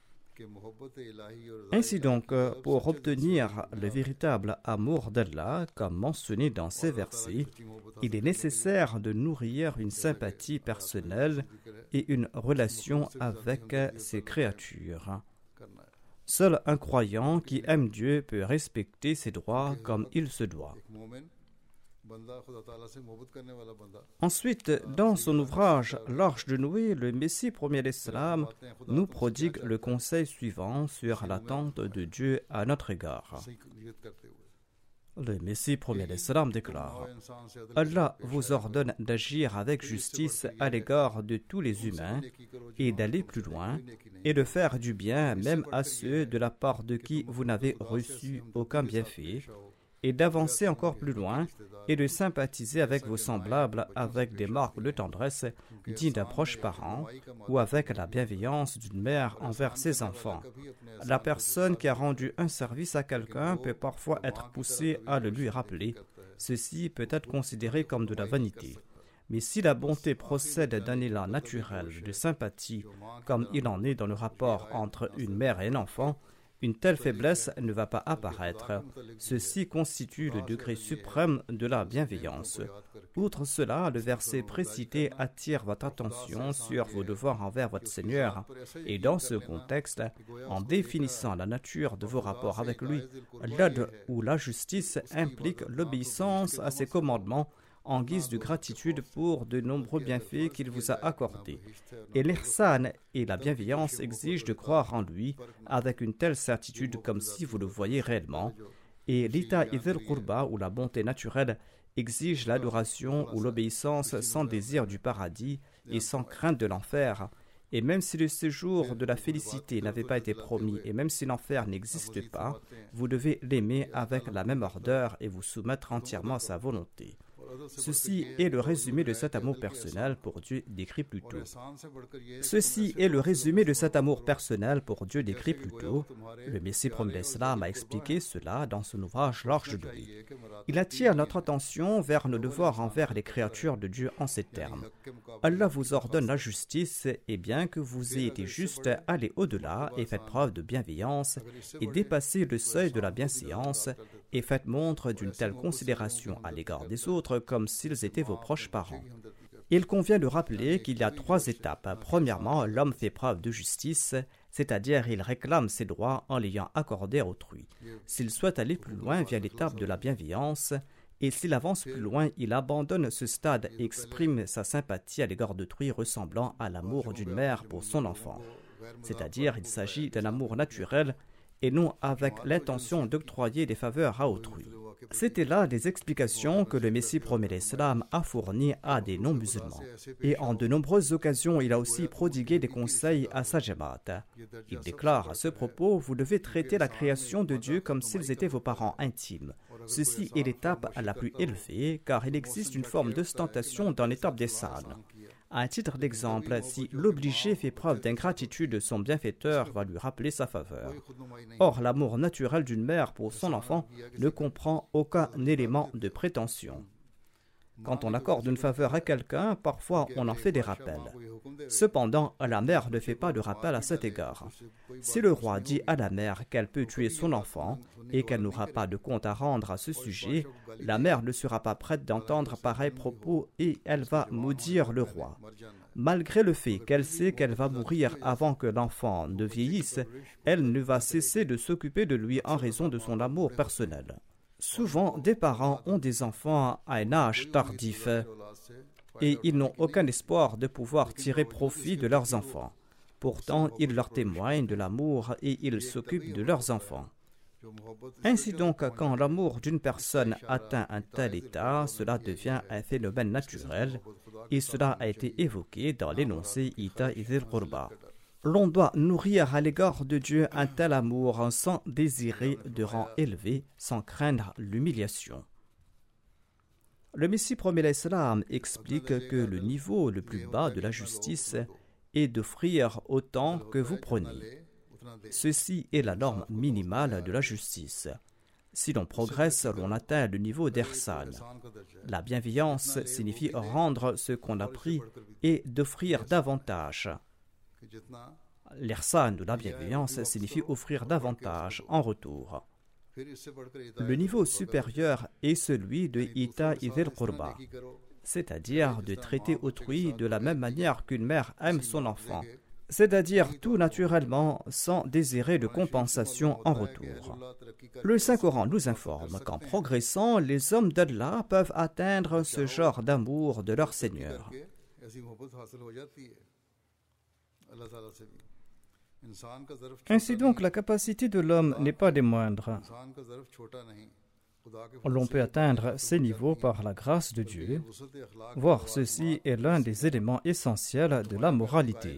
Ainsi donc, pour obtenir le véritable amour d'Allah, comme mentionné dans ces versets, il est nécessaire de nourrir une sympathie personnelle et une relation avec ses créatures. Seul un croyant qui aime Dieu peut respecter ses droits comme il se doit. Ensuite, dans son ouvrage L'Arche de Noé, le Messie premier l'Islam nous prodigue le conseil suivant sur l'attente de Dieu à notre égard. Le Messie premier l'Islam déclare: Allah vous ordonne d'agir avec justice à l'égard de tous les humains et d'aller plus loin et de faire du bien même à ceux de la part de qui vous n'avez reçu aucun bienfait, et d'avancer encore plus loin et de sympathiser avec vos semblables avec des marques de tendresse dignes d'un proche parent ou avec la bienveillance d'une mère envers ses enfants. La personne qui a rendu un service à quelqu'un peut parfois être poussée à le lui rappeler. Ceci peut être considéré comme de la vanité. Mais si la bonté procède d'un élan naturel de sympathie, comme il en est dans le rapport entre une mère et un enfant, une telle faiblesse ne va pas apparaître. Ceci constitue le degré suprême de la bienveillance. Outre cela, le verset précité attire votre attention sur vos devoirs envers votre Seigneur. Et dans ce contexte, en définissant la nature de vos rapports avec lui, l'aide ou la justice implique l'obéissance à ses commandements en guise de gratitude pour de nombreux bienfaits qu'il vous a accordés. Et l'ihsan et la bienveillance exigent de croire en lui avec une telle certitude comme si vous le voyez réellement. Et l'ita idhil qurba ou la bonté naturelle exige l'adoration ou l'obéissance sans désir du paradis et sans crainte de l'enfer. Et même si le séjour de la félicité n'avait pas été promis et même si l'enfer n'existe pas, vous devez l'aimer avec la même ardeur et vous soumettre entièrement à sa volonté. Ceci est le résumé de cet amour personnel pour Dieu décrit plus tôt. Ceci est le résumé de cet amour personnel pour Dieu décrit plus tôt. Le Messie premier l'Islam a expliqué cela dans son ouvrage L'Arche de Noé. Il attire notre attention vers nos devoirs envers les créatures de Dieu en ces termes. Allah vous ordonne la justice et bien que vous ayez été juste, allez au-delà et faites preuve de bienveillance et dépassez le seuil de la bienséance et faites montre d'une telle considération à l'égard des autres comme s'ils étaient vos proches parents. Il convient de rappeler qu'il y a trois étapes. Premièrement, l'homme fait preuve de justice. c'est-à-dire il réclame ses droits en l'ayant accordé à autrui. S'il souhaite aller plus loin via l'étape de la bienveillance, et s'il avance plus loin, il abandonne ce stade et exprime sa sympathie à l'égard d'autrui ressemblant à l'amour d'une mère pour son enfant. C'est-à-dire il s'agit d'un amour naturel et non avec l'intention d'octroyer des faveurs à autrui. C'était là des explications que le Messie promet l'Islam a fournies à des non-musulmans. Et en de nombreuses occasions, il a aussi prodigué des conseils à sa jamaat. Il déclare à ce propos, vous devez traiter la création de Dieu comme s'ils étaient vos parents intimes. Ceci est l'étape la plus élevée, car il existe une forme d'ostentation dans l'étape des sânes. À titre d'exemple, si l'obligé fait preuve d'ingratitude, son bienfaiteur va lui rappeler sa faveur. Or, l'amour naturel d'une mère pour son enfant ne comprend aucun élément de prétention. Quand on accorde une faveur à quelqu'un, parfois on en fait des rappels. Cependant, la mère ne fait pas de rappel à cet égard. Si le roi dit à la mère qu'elle peut tuer son enfant et qu'elle n'aura pas de compte à rendre à ce sujet, la mère ne sera pas prête d'entendre pareils propos et elle va maudire le roi. Malgré le fait qu'elle sait qu'elle va mourir avant que l'enfant ne vieillisse, elle ne va cesser de s'occuper de lui en raison de son amour personnel. Souvent, des parents ont des enfants à un âge tardif et ils n'ont aucun espoir de pouvoir tirer profit de leurs enfants. Pourtant, ils leur témoignent de l'amour et ils s'occupent de leurs enfants. Ainsi donc, quand l'amour d'une personne atteint un tel état, cela devient un phénomène naturel et cela a été évoqué dans l'énoncé Ita Idil Qurba. L'on doit nourrir à l'égard de Dieu un tel amour sans désirer de rang élevé, sans craindre l'humiliation. Le Messie promet l'Islam explique que le niveau le plus bas de la justice est d'offrir autant que vous prenez. Ceci est la norme minimale de la justice. Si l'on progresse, l'on atteint le niveau d'Ihsan. La bienveillance signifie rendre ce qu'on a pris et d'offrir davantage. L'Ihsan de la bienveillance signifie offrir davantage en retour. Le niveau supérieur est celui de Ita Idil Qurba, c'est-à-dire de traiter autrui de la même manière qu'une mère aime son enfant, c'est-à-dire tout naturellement sans désirer de compensation en retour. Le Saint-Coran nous informe qu'en progressant, les hommes d'Allah peuvent atteindre ce genre d'amour de leur Seigneur. Ainsi donc, la capacité de l'homme n'est pas des moindres. L'on peut atteindre ces niveaux par la grâce de Dieu, voire ceci est l'un des éléments essentiels de la moralité.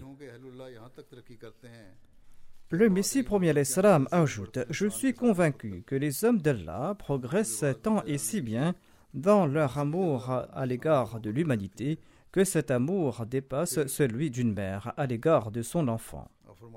Le Messie promis alayhi salam ajoute « Je suis convaincu que les hommes d'Allah progressent tant et si bien dans leur amour à l'égard de l'humanité que cet amour dépasse celui d'une mère à l'égard de son enfant. »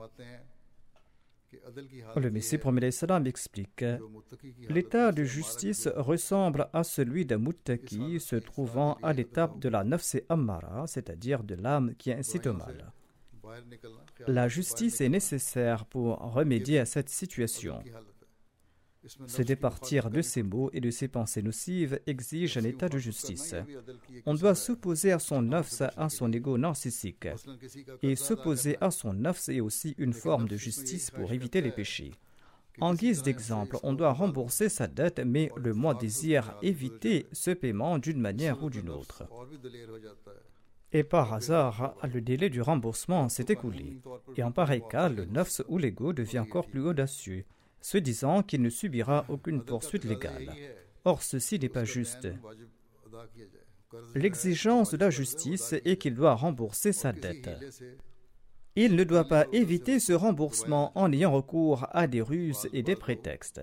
Le Messie promis alayhi salam explique « L'état de justice ressemble à celui d'un muttaqi se trouvant à l'étape de la nafs ammara, c'est-à-dire de l'âme qui incite au mal. La justice est nécessaire pour remédier à cette situation. Se départir de ces mots et de ces pensées nocives exige un état de justice. On doit s'opposer à son nafs, à son ego narcissique. Et s'opposer à son nafs est aussi une forme de justice pour éviter les péchés. En guise d'exemple, on doit rembourser sa dette, mais le moi désire éviter ce paiement d'une manière ou d'une autre. Et par hasard, le délai du remboursement s'est écoulé. Et en pareil cas, le nafs ou l'ego devient encore plus audacieux, se disant qu'il ne subira aucune poursuite légale. Or, ceci n'est pas juste. L'exigence de la justice est qu'il doit rembourser sa dette. Il ne doit pas éviter ce remboursement en ayant recours à des ruses et des prétextes.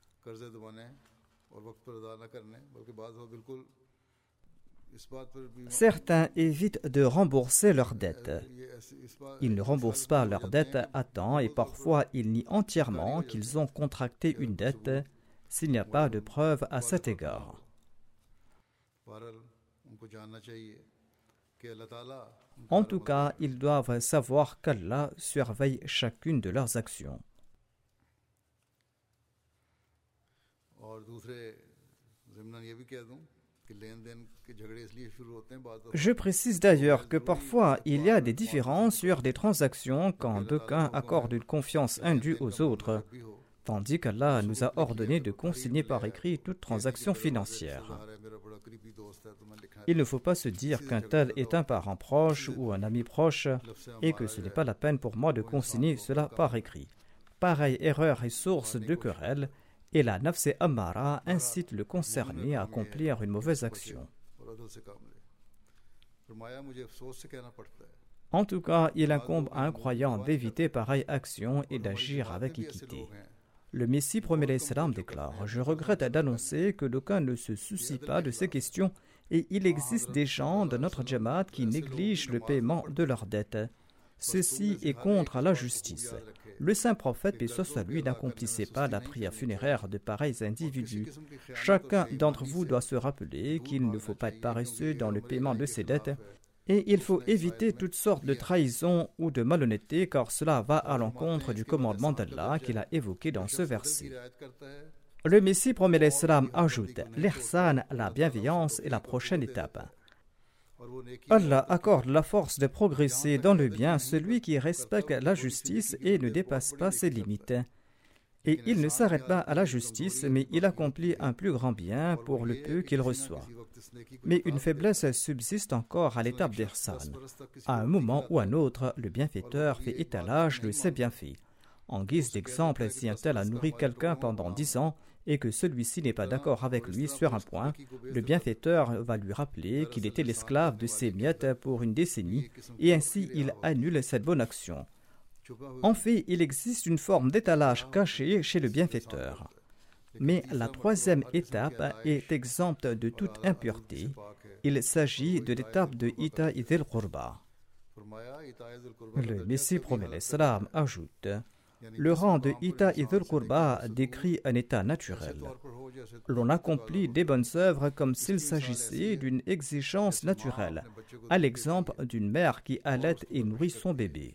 Certains évitent de rembourser leurs dettes. Ils ne remboursent pas leurs dettes à temps et parfois ils nient entièrement qu'ils ont contracté une dette s'il n'y a pas de preuve à cet égard. En tout cas, ils doivent savoir qu'Allah surveille chacune de leurs actions. Je précise d'ailleurs que parfois il y a des différences sur des transactions quand d'aucuns accordent une confiance indue aux autres, tandis qu'Allah nous a ordonné de consigner par écrit toute transaction financière. Il ne faut pas se dire qu'un tel est un parent proche ou un ami proche et que ce n'est pas la peine pour moi de consigner cela par écrit. Pareille erreur est source de querelle et la nafs ammara incite le concerné à accomplir une mauvaise action. En tout cas, il incombe à un croyant d'éviter pareille action et d'agir avec équité. Le Messie promet l'Islam déclare « Je regrette d'annoncer que d'aucuns ne se soucient pas de ces questions et il existe des gens de notre Jamaat qui négligent le paiement de leurs dettes. Ceci est contre la justice. Le saint prophète, paix soit sur lui, n'accomplissait pas la prière funéraire de pareils individus. Chacun d'entre vous doit se rappeler qu'il ne faut pas être paresseux dans le paiement de ses dettes et il faut éviter toutes sortes de trahisons ou de malhonnêteté car cela va à l'encontre du commandement d'Allah qu'il a évoqué dans ce verset. Le Messie promet l'Islam ajoute « L'ihsan, la bienveillance est la prochaine étape. Allah accorde la force de progresser dans le bien à celui qui respecte la justice et ne dépasse pas ses limites. Et il ne s'arrête pas à la justice, mais il accomplit un plus grand bien pour le peu qu'il reçoit. Mais une faiblesse subsiste encore à l'étape d'Ihsan. À un moment ou à un autre, le bienfaiteur fait étalage de ses bienfaits. En guise d'exemple, si un tel a nourri quelqu'un pendant dix ans et que celui-ci n'est pas d'accord avec lui sur un point, le bienfaiteur va lui rappeler qu'il était l'esclave de ses miettes pour une décennie et ainsi il annule cette bonne action. En fait, il existe une forme d'étalage caché chez le bienfaiteur. Mais la troisième étape est exempte de toute impureté. Il s'agit de l'étape de Ita idil Qurba. Le Messie promet l'Islam ajoute le rang de Ita idil Qurba décrit un état naturel. L'on accomplit des bonnes œuvres comme s'il s'agissait d'une exigence naturelle, à l'exemple d'une mère qui allaite et nourrit son bébé.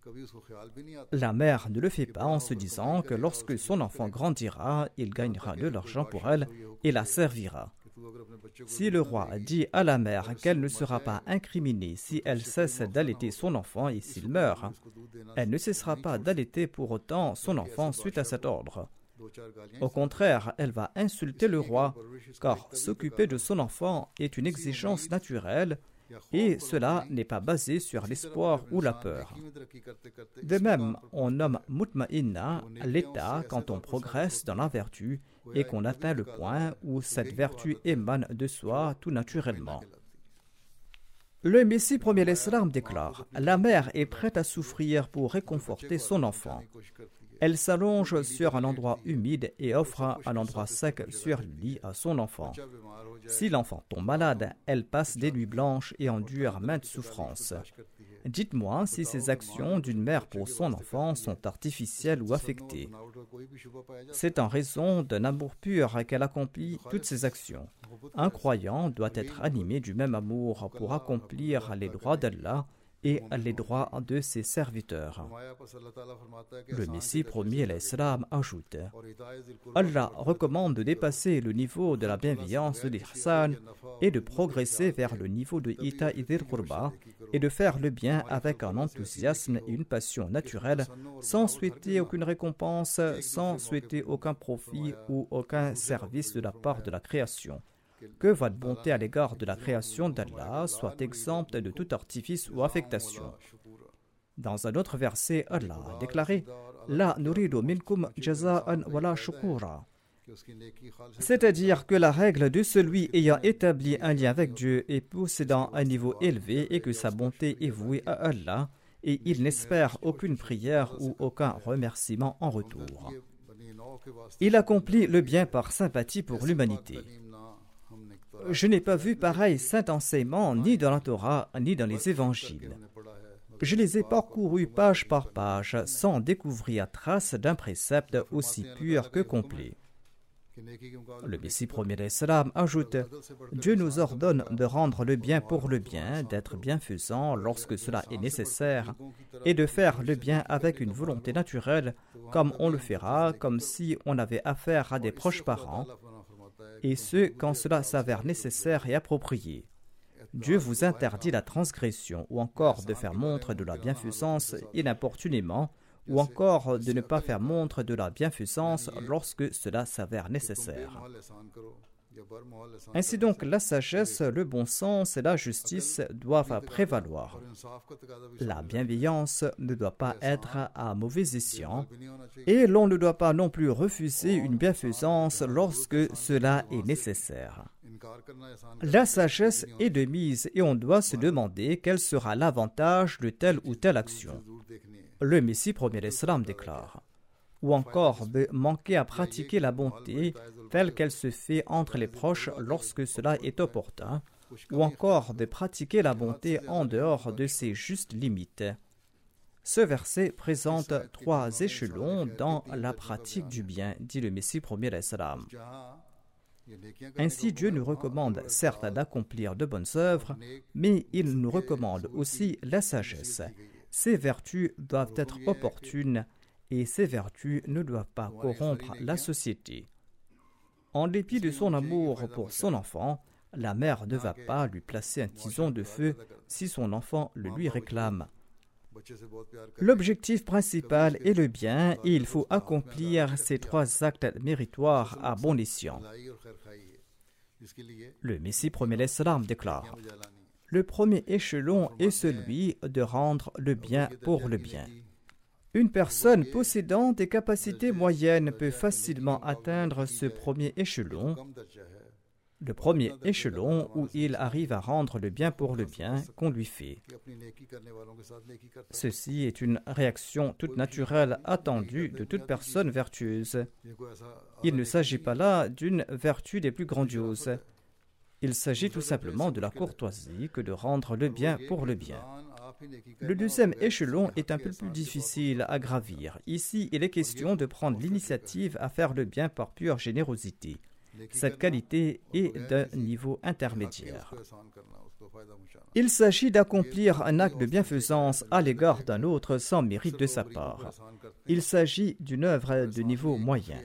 La mère ne le fait pas en se disant que lorsque son enfant grandira, il gagnera de l'argent pour elle et la servira. Si le roi dit à la mère qu'elle ne sera pas incriminée si elle cesse d'allaiter son enfant et s'il meurt, elle ne cessera pas d'allaiter pour autant son enfant suite à cet ordre. Au contraire, elle va insulter le roi, car s'occuper de son enfant est une exigence naturelle et cela n'est pas basé sur l'espoir ou la peur. De même, on nomme mutma'inna l'état quand on progresse dans la vertu et qu'on atteint le point où cette vertu émane de soi tout naturellement. Le Messie promet l'Islam déclare « La mère est prête à souffrir pour réconforter son enfant. Elle s'allonge sur un endroit humide et offre un endroit sec sur le lit à son enfant. Si l'enfant tombe malade, elle passe des nuits blanches et endure maintes souffrances. Dites-moi si ces actions d'une mère pour son enfant sont artificielles ou affectées. C'est en raison d'un amour pur qu'elle accomplit toutes ces actions. Un croyant doit être animé du même amour pour accomplir les droits d'Allah et les droits de ses serviteurs. Le Messie promis l'Islam ajoute Allah recommande de dépasser le niveau de la bienveillance de l'Ihsan et de progresser vers le niveau de Ita idil Qurba et de faire le bien avec un enthousiasme et une passion naturelle sans souhaiter aucune récompense, sans souhaiter aucun profit ou aucun service de la part de la création. Que votre bonté à l'égard de la création d'Allah soit exempte de tout artifice ou affectation. Dans un autre verset, Allah a déclaré « La nuridu minkum jaza'an wala shukura » c'est-à-dire que la règle de celui ayant établi un lien avec Dieu est possédant un niveau élevé et que sa bonté est vouée à Allah et il n'espère aucune prière ou aucun remerciement en retour. Il accomplit le bien par sympathie pour l'humanité. Je n'ai pas vu pareil saint enseignement ni dans la Torah ni dans les évangiles. Je les ai parcourus page par page sans découvrir trace d'un précepte aussi pur que complet. Le Messie premier l'Islam ajoute « Dieu nous ordonne de rendre le bien pour le bien, d'être bienfaisant lorsque cela est nécessaire, et de faire le bien avec une volonté naturelle, comme on le fera, comme si on avait affaire à des proches parents. et ce quand cela s'avère nécessaire et approprié. Dieu vous interdit la transgression ou encore de faire montre de la bienfaisance inopportunément ou encore de ne pas faire montre de la bienfaisance lorsque cela s'avère nécessaire. Ainsi donc, la sagesse, le bon sens et la justice doivent prévaloir. La bienveillance ne doit pas être à mauvais escient et l'on ne doit pas non plus refuser une bienfaisance lorsque cela est nécessaire. La sagesse est de mise et on doit se demander quel sera l'avantage de telle ou telle action. Le Messie premier l'Islam déclare, ou encore de manquer à pratiquer la bonté telle qu'elle se fait entre les proches lorsque cela est opportun, ou encore de pratiquer la bonté en dehors de ses justes limites. Ce verset présente trois échelons dans la pratique du bien, dit le Messie premier l'Islam. Ainsi, Dieu nous recommande certes d'accomplir de bonnes œuvres, mais il nous recommande aussi la sagesse. Ces vertus doivent être opportunes et ces vertus ne doivent pas corrompre la société. En dépit de son amour pour son enfant, la mère ne va pas lui placer un tison de feu si son enfant le lui réclame. L'objectif principal est le bien et il faut accomplir ces trois actes méritoires à bon escient. Le Messie premier l'Islam déclare: le premier échelon est celui de rendre le bien pour le bien. Une personne possédant des capacités moyennes peut facilement atteindre ce premier échelon, le premier échelon où il arrive à rendre le bien pour le bien qu'on lui fait. Ceci est une réaction toute naturelle attendue de toute personne vertueuse. Il ne s'agit pas là d'une vertu des plus grandioses. Il s'agit tout simplement de la courtoisie que de rendre le bien pour le bien. Le deuxième échelon est un peu plus difficile à gravir. Ici, il est question de prendre l'initiative à faire le bien par pure générosité. Cette qualité est d'un niveau intermédiaire. Il s'agit d'accomplir un acte de bienfaisance à l'égard d'un autre sans mérite de sa part. Il s'agit d'une œuvre de niveau moyen.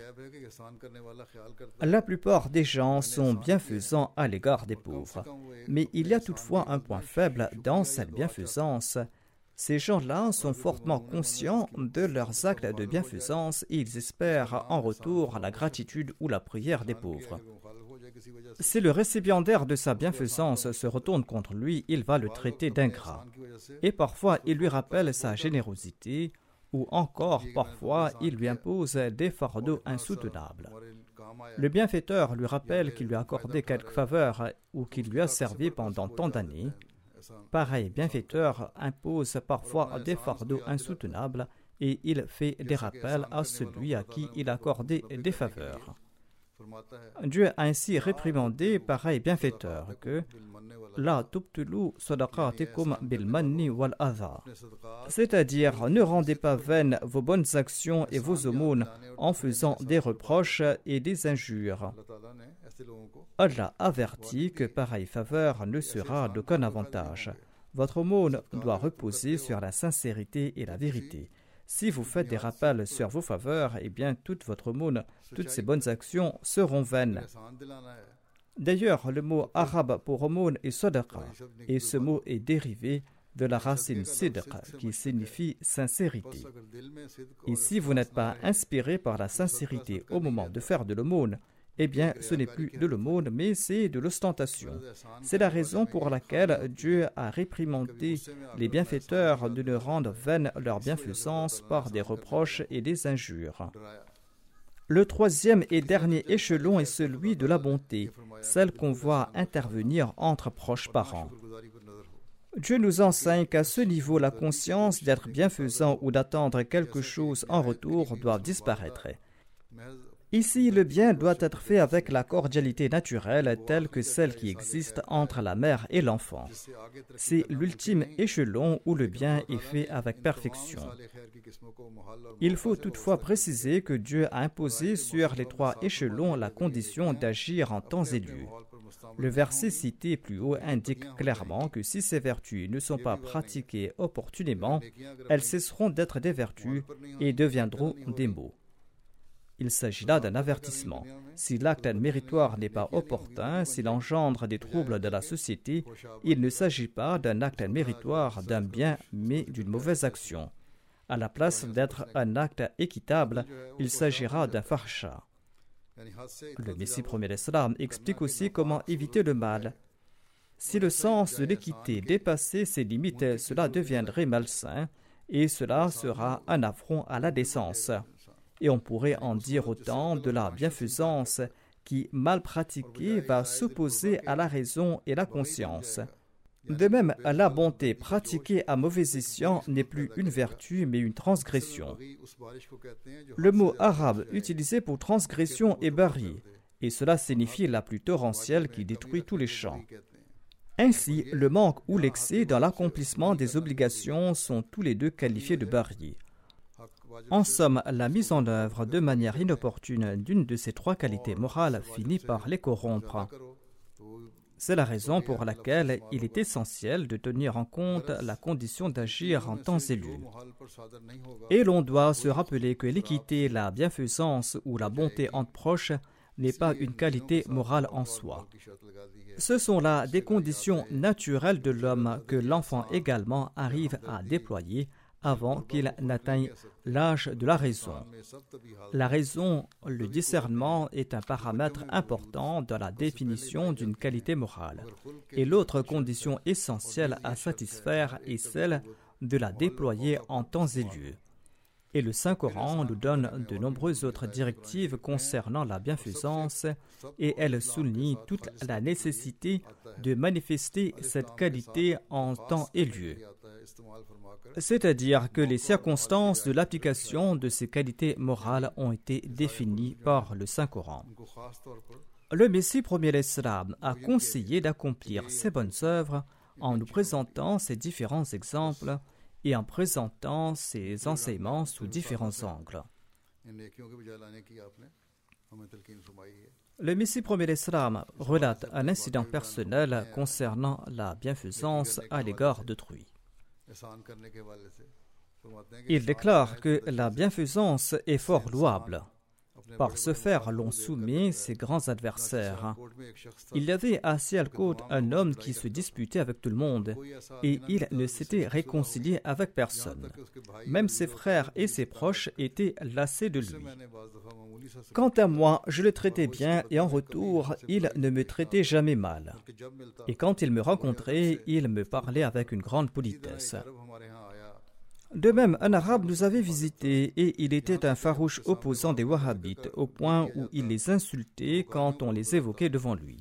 La plupart des gens sont bienfaisants à l'égard des pauvres, mais il y a toutefois un point faible dans cette bienfaisance. Ces gens-là sont fortement conscients de leurs actes de bienfaisance et ils espèrent en retour la gratitude ou la prière des pauvres. Si le récipiendaire de sa bienfaisance se retourne contre lui, il va le traiter d'ingrat. Et parfois, il lui rappelle sa générosité, ou encore, parfois, il lui impose des fardeaux insoutenables. Le bienfaiteur lui rappelle qu'il lui a accordé quelques faveurs ou qu'il lui a servi pendant tant d'années. Pareil bienfaiteur impose parfois des fardeaux insoutenables et il fait des rappels à celui à qui il a accordé des faveurs. Dieu a ainsi réprimandé pareil bienfaiteur que La tubtulu sadaqatikum bil manni wal adha, c'est-à-dire ne rendez pas vaines vos bonnes actions et vos aumônes en faisant des reproches et des injures. Allah avertit que pareille faveur ne sera d'aucun avantage. Votre aumône doit reposer sur la sincérité et la vérité. Si vous faites des rappels sur vos faveurs, eh bien toute votre aumône, toutes ces bonnes actions seront vaines. D'ailleurs, le mot arabe pour aumône est sadaqa, et ce mot est dérivé de la racine sidq, qui signifie sincérité. Et si vous n'êtes pas inspiré par la sincérité au moment de faire de l'aumône, eh bien, ce n'est plus de l'aumône, mais c'est de l'ostentation. C'est la raison pour laquelle Dieu a réprimandé les bienfaiteurs de ne rendre vaine leur bienfaisance par des reproches et des injures. Le troisième et dernier échelon est celui de la bonté, celle qu'on voit intervenir entre proches parents. Dieu nous enseigne qu'à ce niveau, la conscience d'être bienfaisant ou d'attendre quelque chose en retour doit disparaître. Ici, le bien doit être fait avec la cordialité naturelle telle que celle qui existe entre la mère et l'enfant. C'est l'ultime échelon où le bien est fait avec perfection. Il faut toutefois préciser que Dieu a imposé sur les trois échelons la condition d'agir en temps et lieu. Le verset cité plus haut indique clairement que si ces vertus ne sont pas pratiquées opportunément, elles cesseront d'être des vertus et deviendront des maux. Il s'agit là d'un avertissement. Si l'acte méritoire n'est pas opportun, s'il engendre des troubles de la société, il ne s'agit pas d'un acte méritoire d'un bien, mais d'une mauvaise action. À la place d'être un acte équitable, il s'agira d'un fahsha. Le Messie premier l'Islam explique aussi comment éviter le mal. Si le sens de l'équité dépassait ses limites, cela deviendrait malsain et cela sera un affront à la décence. Et on pourrait en dire autant de la bienfaisance qui, mal pratiquée, va s'opposer à la raison et la conscience. De même, la bonté pratiquée à mauvais escient n'est plus une vertu, mais une transgression. Le mot arabe utilisé pour transgression est bari, et cela signifie la pluie torrentielle qui détruit tous les champs. Ainsi, le manque ou l'excès dans l'accomplissement des obligations sont tous les deux qualifiés de bari. En somme, la mise en œuvre de manière inopportune d'une de ces trois qualités morales finit par les corrompre. C'est la raison pour laquelle il est essentiel de tenir en compte la condition d'agir en temps élu. Et l'on doit se rappeler que l'équité, la bienfaisance ou la bonté entre proches n'est pas une qualité morale en soi. Ce sont là des conditions naturelles de l'homme que l'enfant également arrive à déployer avant qu'il n'atteigne l'âge de la raison. La raison, le discernement, est un paramètre important dans la définition d'une qualité morale. Et l'autre condition essentielle à satisfaire est celle de la déployer en temps et lieu. Et le Saint-Coran nous donne de nombreuses autres directives concernant la bienfaisance et elle souligne toute la nécessité de manifester cette qualité en temps et lieu. C'est-à-dire que les circonstances de l'application de ces qualités morales ont été définies par le Saint-Coran. Le Messie premier l'Islam a conseillé d'accomplir ces bonnes œuvres en nous présentant ces différents exemples et en présentant ces enseignements sous différents angles. Le Messie premier l'Islam relate un incident personnel concernant la bienfaisance à l'égard d'autrui. Il déclare que la bienfaisance est fort louable. Par ce faire, l'on soumet ses grands adversaires. Il y avait à Sialkot un homme qui se disputait avec tout le monde et il ne s'était réconcilié avec personne. Même ses frères et ses proches étaient lassés de lui. Quant à moi, je le traitais bien et en retour, il ne me traitait jamais mal. Et quand il me rencontrait, il me parlait avec une grande politesse. De même, un arabe nous avait visités et il était un farouche opposant des wahhabites au point où il les insultait quand on les évoquait devant lui.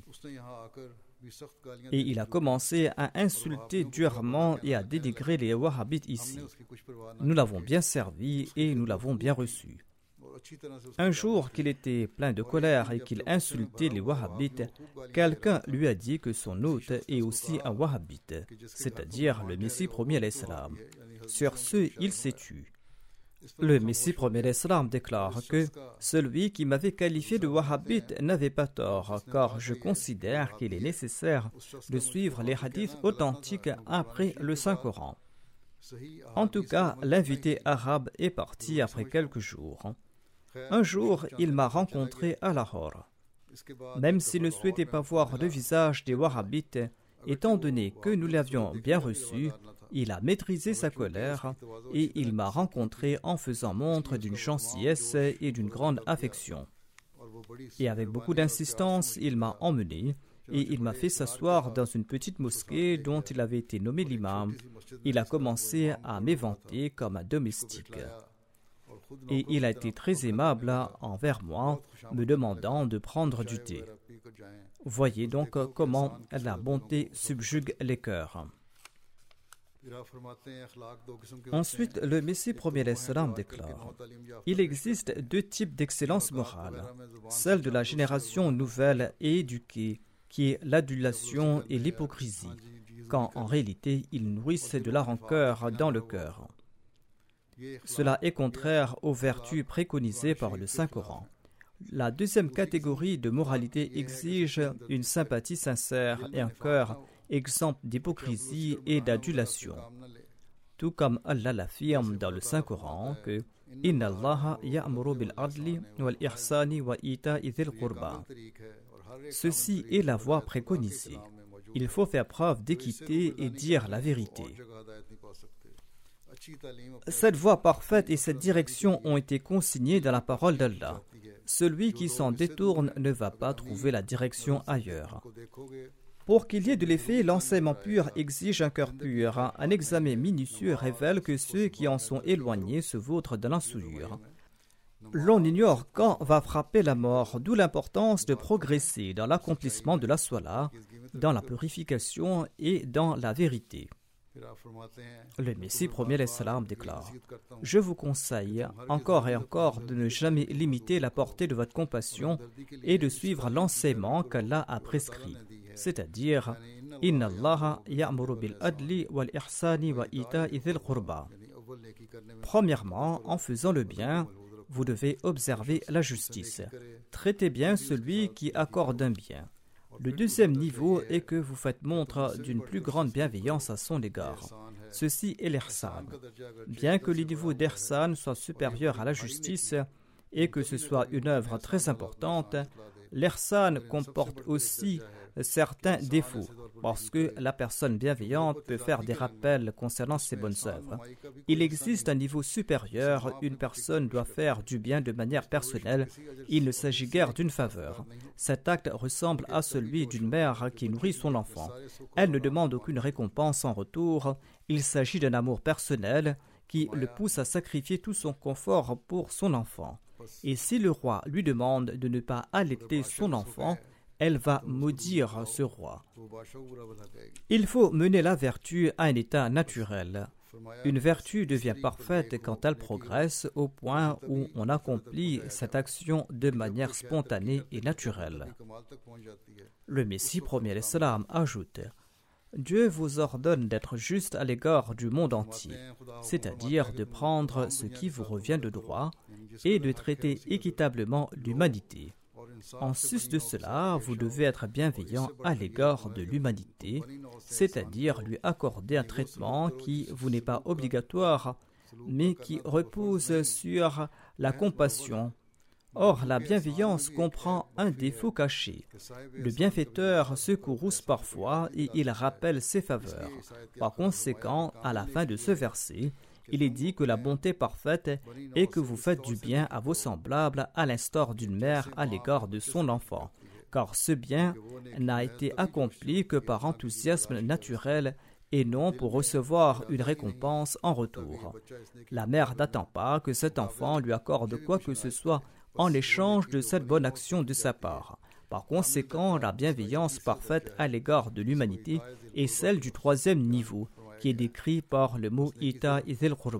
Et il a commencé à insulter durement et à dénigrer les wahhabites ici. Nous l'avons bien servi et nous l'avons bien reçu. Un jour qu'il était plein de colère et qu'il insultait les wahhabites, quelqu'un lui a dit que son hôte est aussi un wahhabite, c'est-à-dire le Messie premier l'Islam. Sur ce, il s'est tu. Le Messie premier l'Islam déclare que celui qui m'avait qualifié de wahhabite n'avait pas tort, car je considère qu'il est nécessaire de suivre les hadiths authentiques après le Saint-Coran. En tout cas, l'invité arabe est parti après quelques jours. Un jour, il m'a rencontré à Lahore. Même s'il ne souhaitait pas voir le visage des wahhabites, étant donné que nous l'avions bien reçu, il a maîtrisé sa colère et il m'a rencontré en faisant montre d'une gentillesse et d'une grande affection. Et avec beaucoup d'insistance, il m'a emmené et il m'a fait s'asseoir dans une petite mosquée dont il avait été nommé l'imam. Il a commencé à m'éventer comme un domestique. Et il a été très aimable envers moi, me demandant de prendre du thé. Voyez donc comment la bonté subjugue les cœurs. Ensuite, le Messie premier l'Islam déclare: il existe deux types d'excellence morale, celle de la génération nouvelle et éduquée, qui est l'adulation et l'hypocrisie, quand en réalité ils nourrissent de la rancœur dans le cœur. Cela est contraire aux vertus préconisées par le Saint-Coran. La deuxième catégorie de moralité exige une sympathie sincère et un cœur exempt d'hypocrisie et d'adulation. tout comme Allah l'affirme dans le Saint-Coran que « Inna Allaha ya'muru bil adli wal ihsani wa ita'i dhil qurba ». Ceci est la voie préconisée. Il faut faire preuve d'équité et dire la vérité. Cette voie parfaite et cette direction ont été consignées dans la parole d'Allah. Celui qui s'en détourne ne va pas trouver la direction ailleurs. Pour qu'il y ait de l'effet, l'enseignement pur exige un cœur pur. Un examen minutieux révèle que ceux qui en sont éloignés se vautrent dans la souillure. L'on ignore quand va frapper la mort, d'où l'importance de progresser dans l'accomplissement de la Salat, dans la purification et dans la vérité. Le Messie premier salam déclare « Je vous conseille encore et encore de ne jamais limiter la portée de votre compassion et de suivre l'enseignement qu'Allah a prescrit, c'est-à-dire « Inna Allaha ya'muru bil adli wal ihsani wa ita'i dhil qurba ». Premièrement, en faisant le bien, vous devez observer la justice. Traitez bien celui qui accorde un bien. Le deuxième niveau est que vous faites montre d'une plus grande bienveillance à son égard. Ceci est l'ihsan. Bien que le niveau d'ihsan soit supérieur à la justice et que ce soit une œuvre très importante, l'ihsan comporte aussi certains défauts, parce que la personne bienveillante peut faire des rappels concernant ses bonnes œuvres. Il existe un niveau supérieur, une personne doit faire du bien de manière personnelle, il ne s'agit guère d'une faveur. Cet acte ressemble à celui d'une mère qui nourrit son enfant. Elle ne demande aucune récompense en retour, il s'agit d'un amour personnel qui le pousse à sacrifier tout son confort pour son enfant. Et si le roi lui demande de ne pas allaiter son enfant, elle va maudire ce roi. Il faut mener la vertu à un état naturel. Une vertu devient parfaite quand elle progresse au point où on accomplit cette action de manière spontanée et naturelle. Le Messie premier salam ajoute « Dieu vous ordonne d'être juste à l'égard du monde entier, c'est-à-dire de prendre ce qui vous revient de droit et de traiter équitablement l'humanité. En sus de cela, vous devez être bienveillant à l'égard de l'humanité, c'est-à-dire lui accorder un traitement qui vous n'est pas obligatoire, mais qui repose sur la compassion. Or, la bienveillance comprend un défaut caché. Le bienfaiteur se courrouce parfois et il rappelle ses faveurs. Par conséquent, à la fin de ce verset, il est dit que la bonté parfaite est que vous faites du bien à vos semblables à l'instar d'une mère à l'égard de son enfant, car ce bien n'a été accompli que par enthousiasme naturel et non pour recevoir une récompense en retour. La mère n'attend pas que cet enfant lui accorde quoi que ce soit en échange de cette bonne action de sa part. Par conséquent, la bienveillance parfaite à l'égard de l'humanité est celle du troisième niveau, qui est décrit par le mot « ita'i dhil qurba ».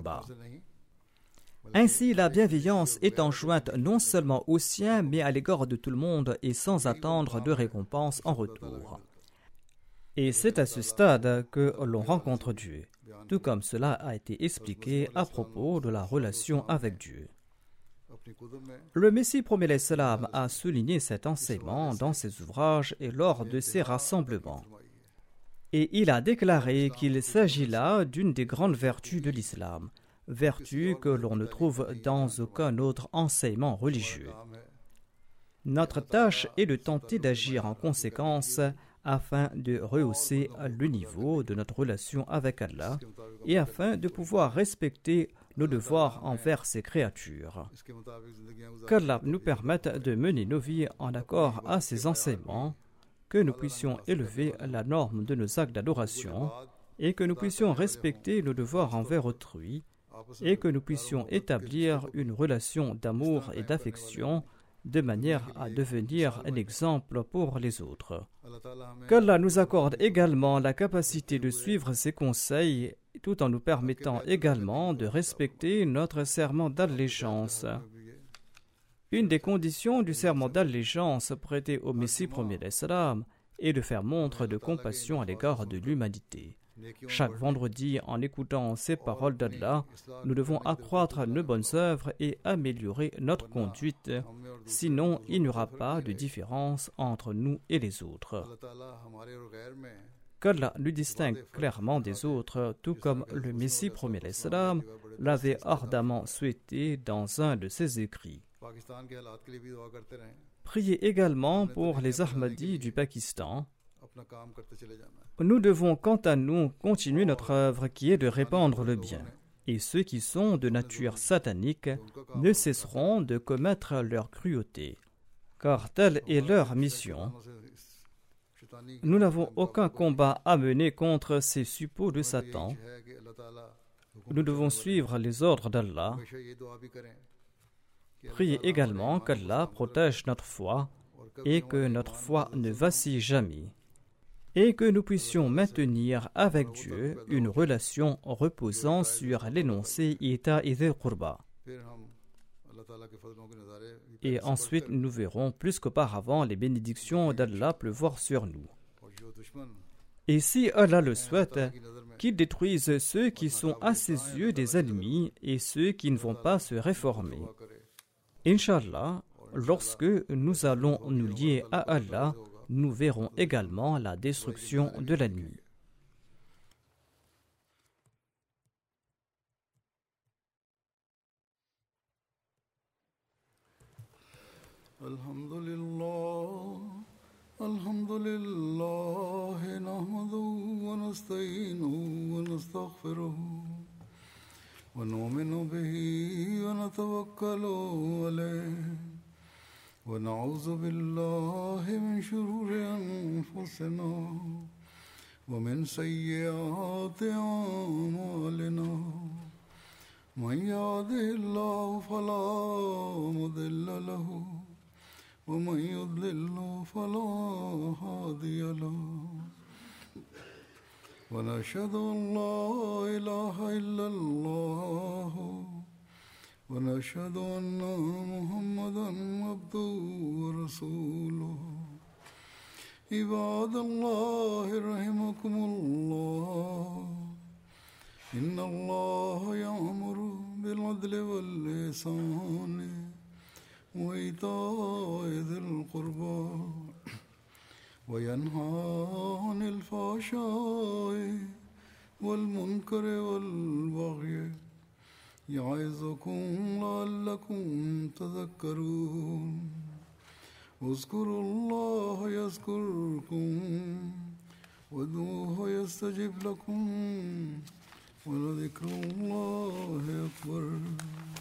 Ainsi, la bienveillance est enjointe non seulement aux siens, mais à l'égard de tout le monde et sans attendre de récompense en retour. Et c'est à ce stade que l'on rencontre Dieu, tout comme cela a été expliqué à propos de la relation avec Dieu. Le Messie premier salam a souligné cet enseignement dans ses ouvrages et lors de ses rassemblements. Et il a déclaré qu'il s'agit là d'une des grandes vertus de l'islam, vertu que l'on ne trouve dans aucun autre enseignement religieux. Notre tâche est de tenter d'agir en conséquence afin de rehausser le niveau de notre relation avec Allah et afin de pouvoir respecter nos devoirs envers ses créatures. Qu'Allah nous permette de mener nos vies en accord à ses enseignements, que nous puissions élever la norme de nos actes d'adoration et que nous puissions respecter nos devoirs envers autrui et que nous puissions établir une relation d'amour et d'affection de manière à devenir un exemple pour les autres. Qu'Allah nous accorde également la capacité de suivre ses conseils tout en nous permettant également de respecter notre serment d'allégeance. Une des conditions du serment d'allégeance prêté au Messie premier salam est de faire montre de compassion à l'égard de l'humanité. Chaque vendredi, en écoutant ces paroles d'Allah, nous devons accroître nos bonnes œuvres et améliorer notre conduite, sinon il n'y aura pas de différence entre nous et les autres. qu'Allah nous distingue clairement des autres, tout comme le Messie premier l'Islam l'avait ardemment souhaité dans un de ses écrits. Priez également pour les Ahmadis du Pakistan. Nous devons quant à nous continuer notre œuvre qui est de répandre le bien. Et ceux qui sont de nature satanique ne cesseront de commettre leur cruauté, car telle est leur mission. Nous n'avons aucun combat à mener contre ces suppôts de Satan. Nous devons suivre les ordres d'Allah. Priez également qu'Allah protège notre foi et que notre foi ne vacille jamais, et que nous puissions maintenir avec Dieu une relation reposant sur l'énoncé Ita Idhil Qurba. Et ensuite nous verrons plus qu'auparavant les bénédictions d'Allah pleuvoir sur nous. Et si Allah le souhaite, qu'il détruise ceux qui sont à ses yeux des ennemis et ceux qui ne vont pas se réformer. Inch'Allah, lorsque nous allons nous lier à Allah, nous verrons également la destruction de la nuit. Alhamdulillah, alhamdulillah, nahmaduhu wa nasta'inuhu wa nastaghfiruhu wa nu'minu bihi wa natawakkalu alayhi wa na'udhu billahi min shururi anfusina wa min sayyiati a'malina. Man yahdihillahu fala mudilla lahu ومن يضلل فلا هادي له ونشهد أن لا إله إلا الله ونشهد أن محمدا عبده ورسوله عباد الله رحمكم الله إن الله يأمر بالعدل والإحسان وإيتاء ذي القربى وينهى عن الفحشاء والمنكر والبغي يعظكم لعلكم تذكرون اذكروا الله يذكركم وادعوه يستجب لكم ولذكر الله أكبر.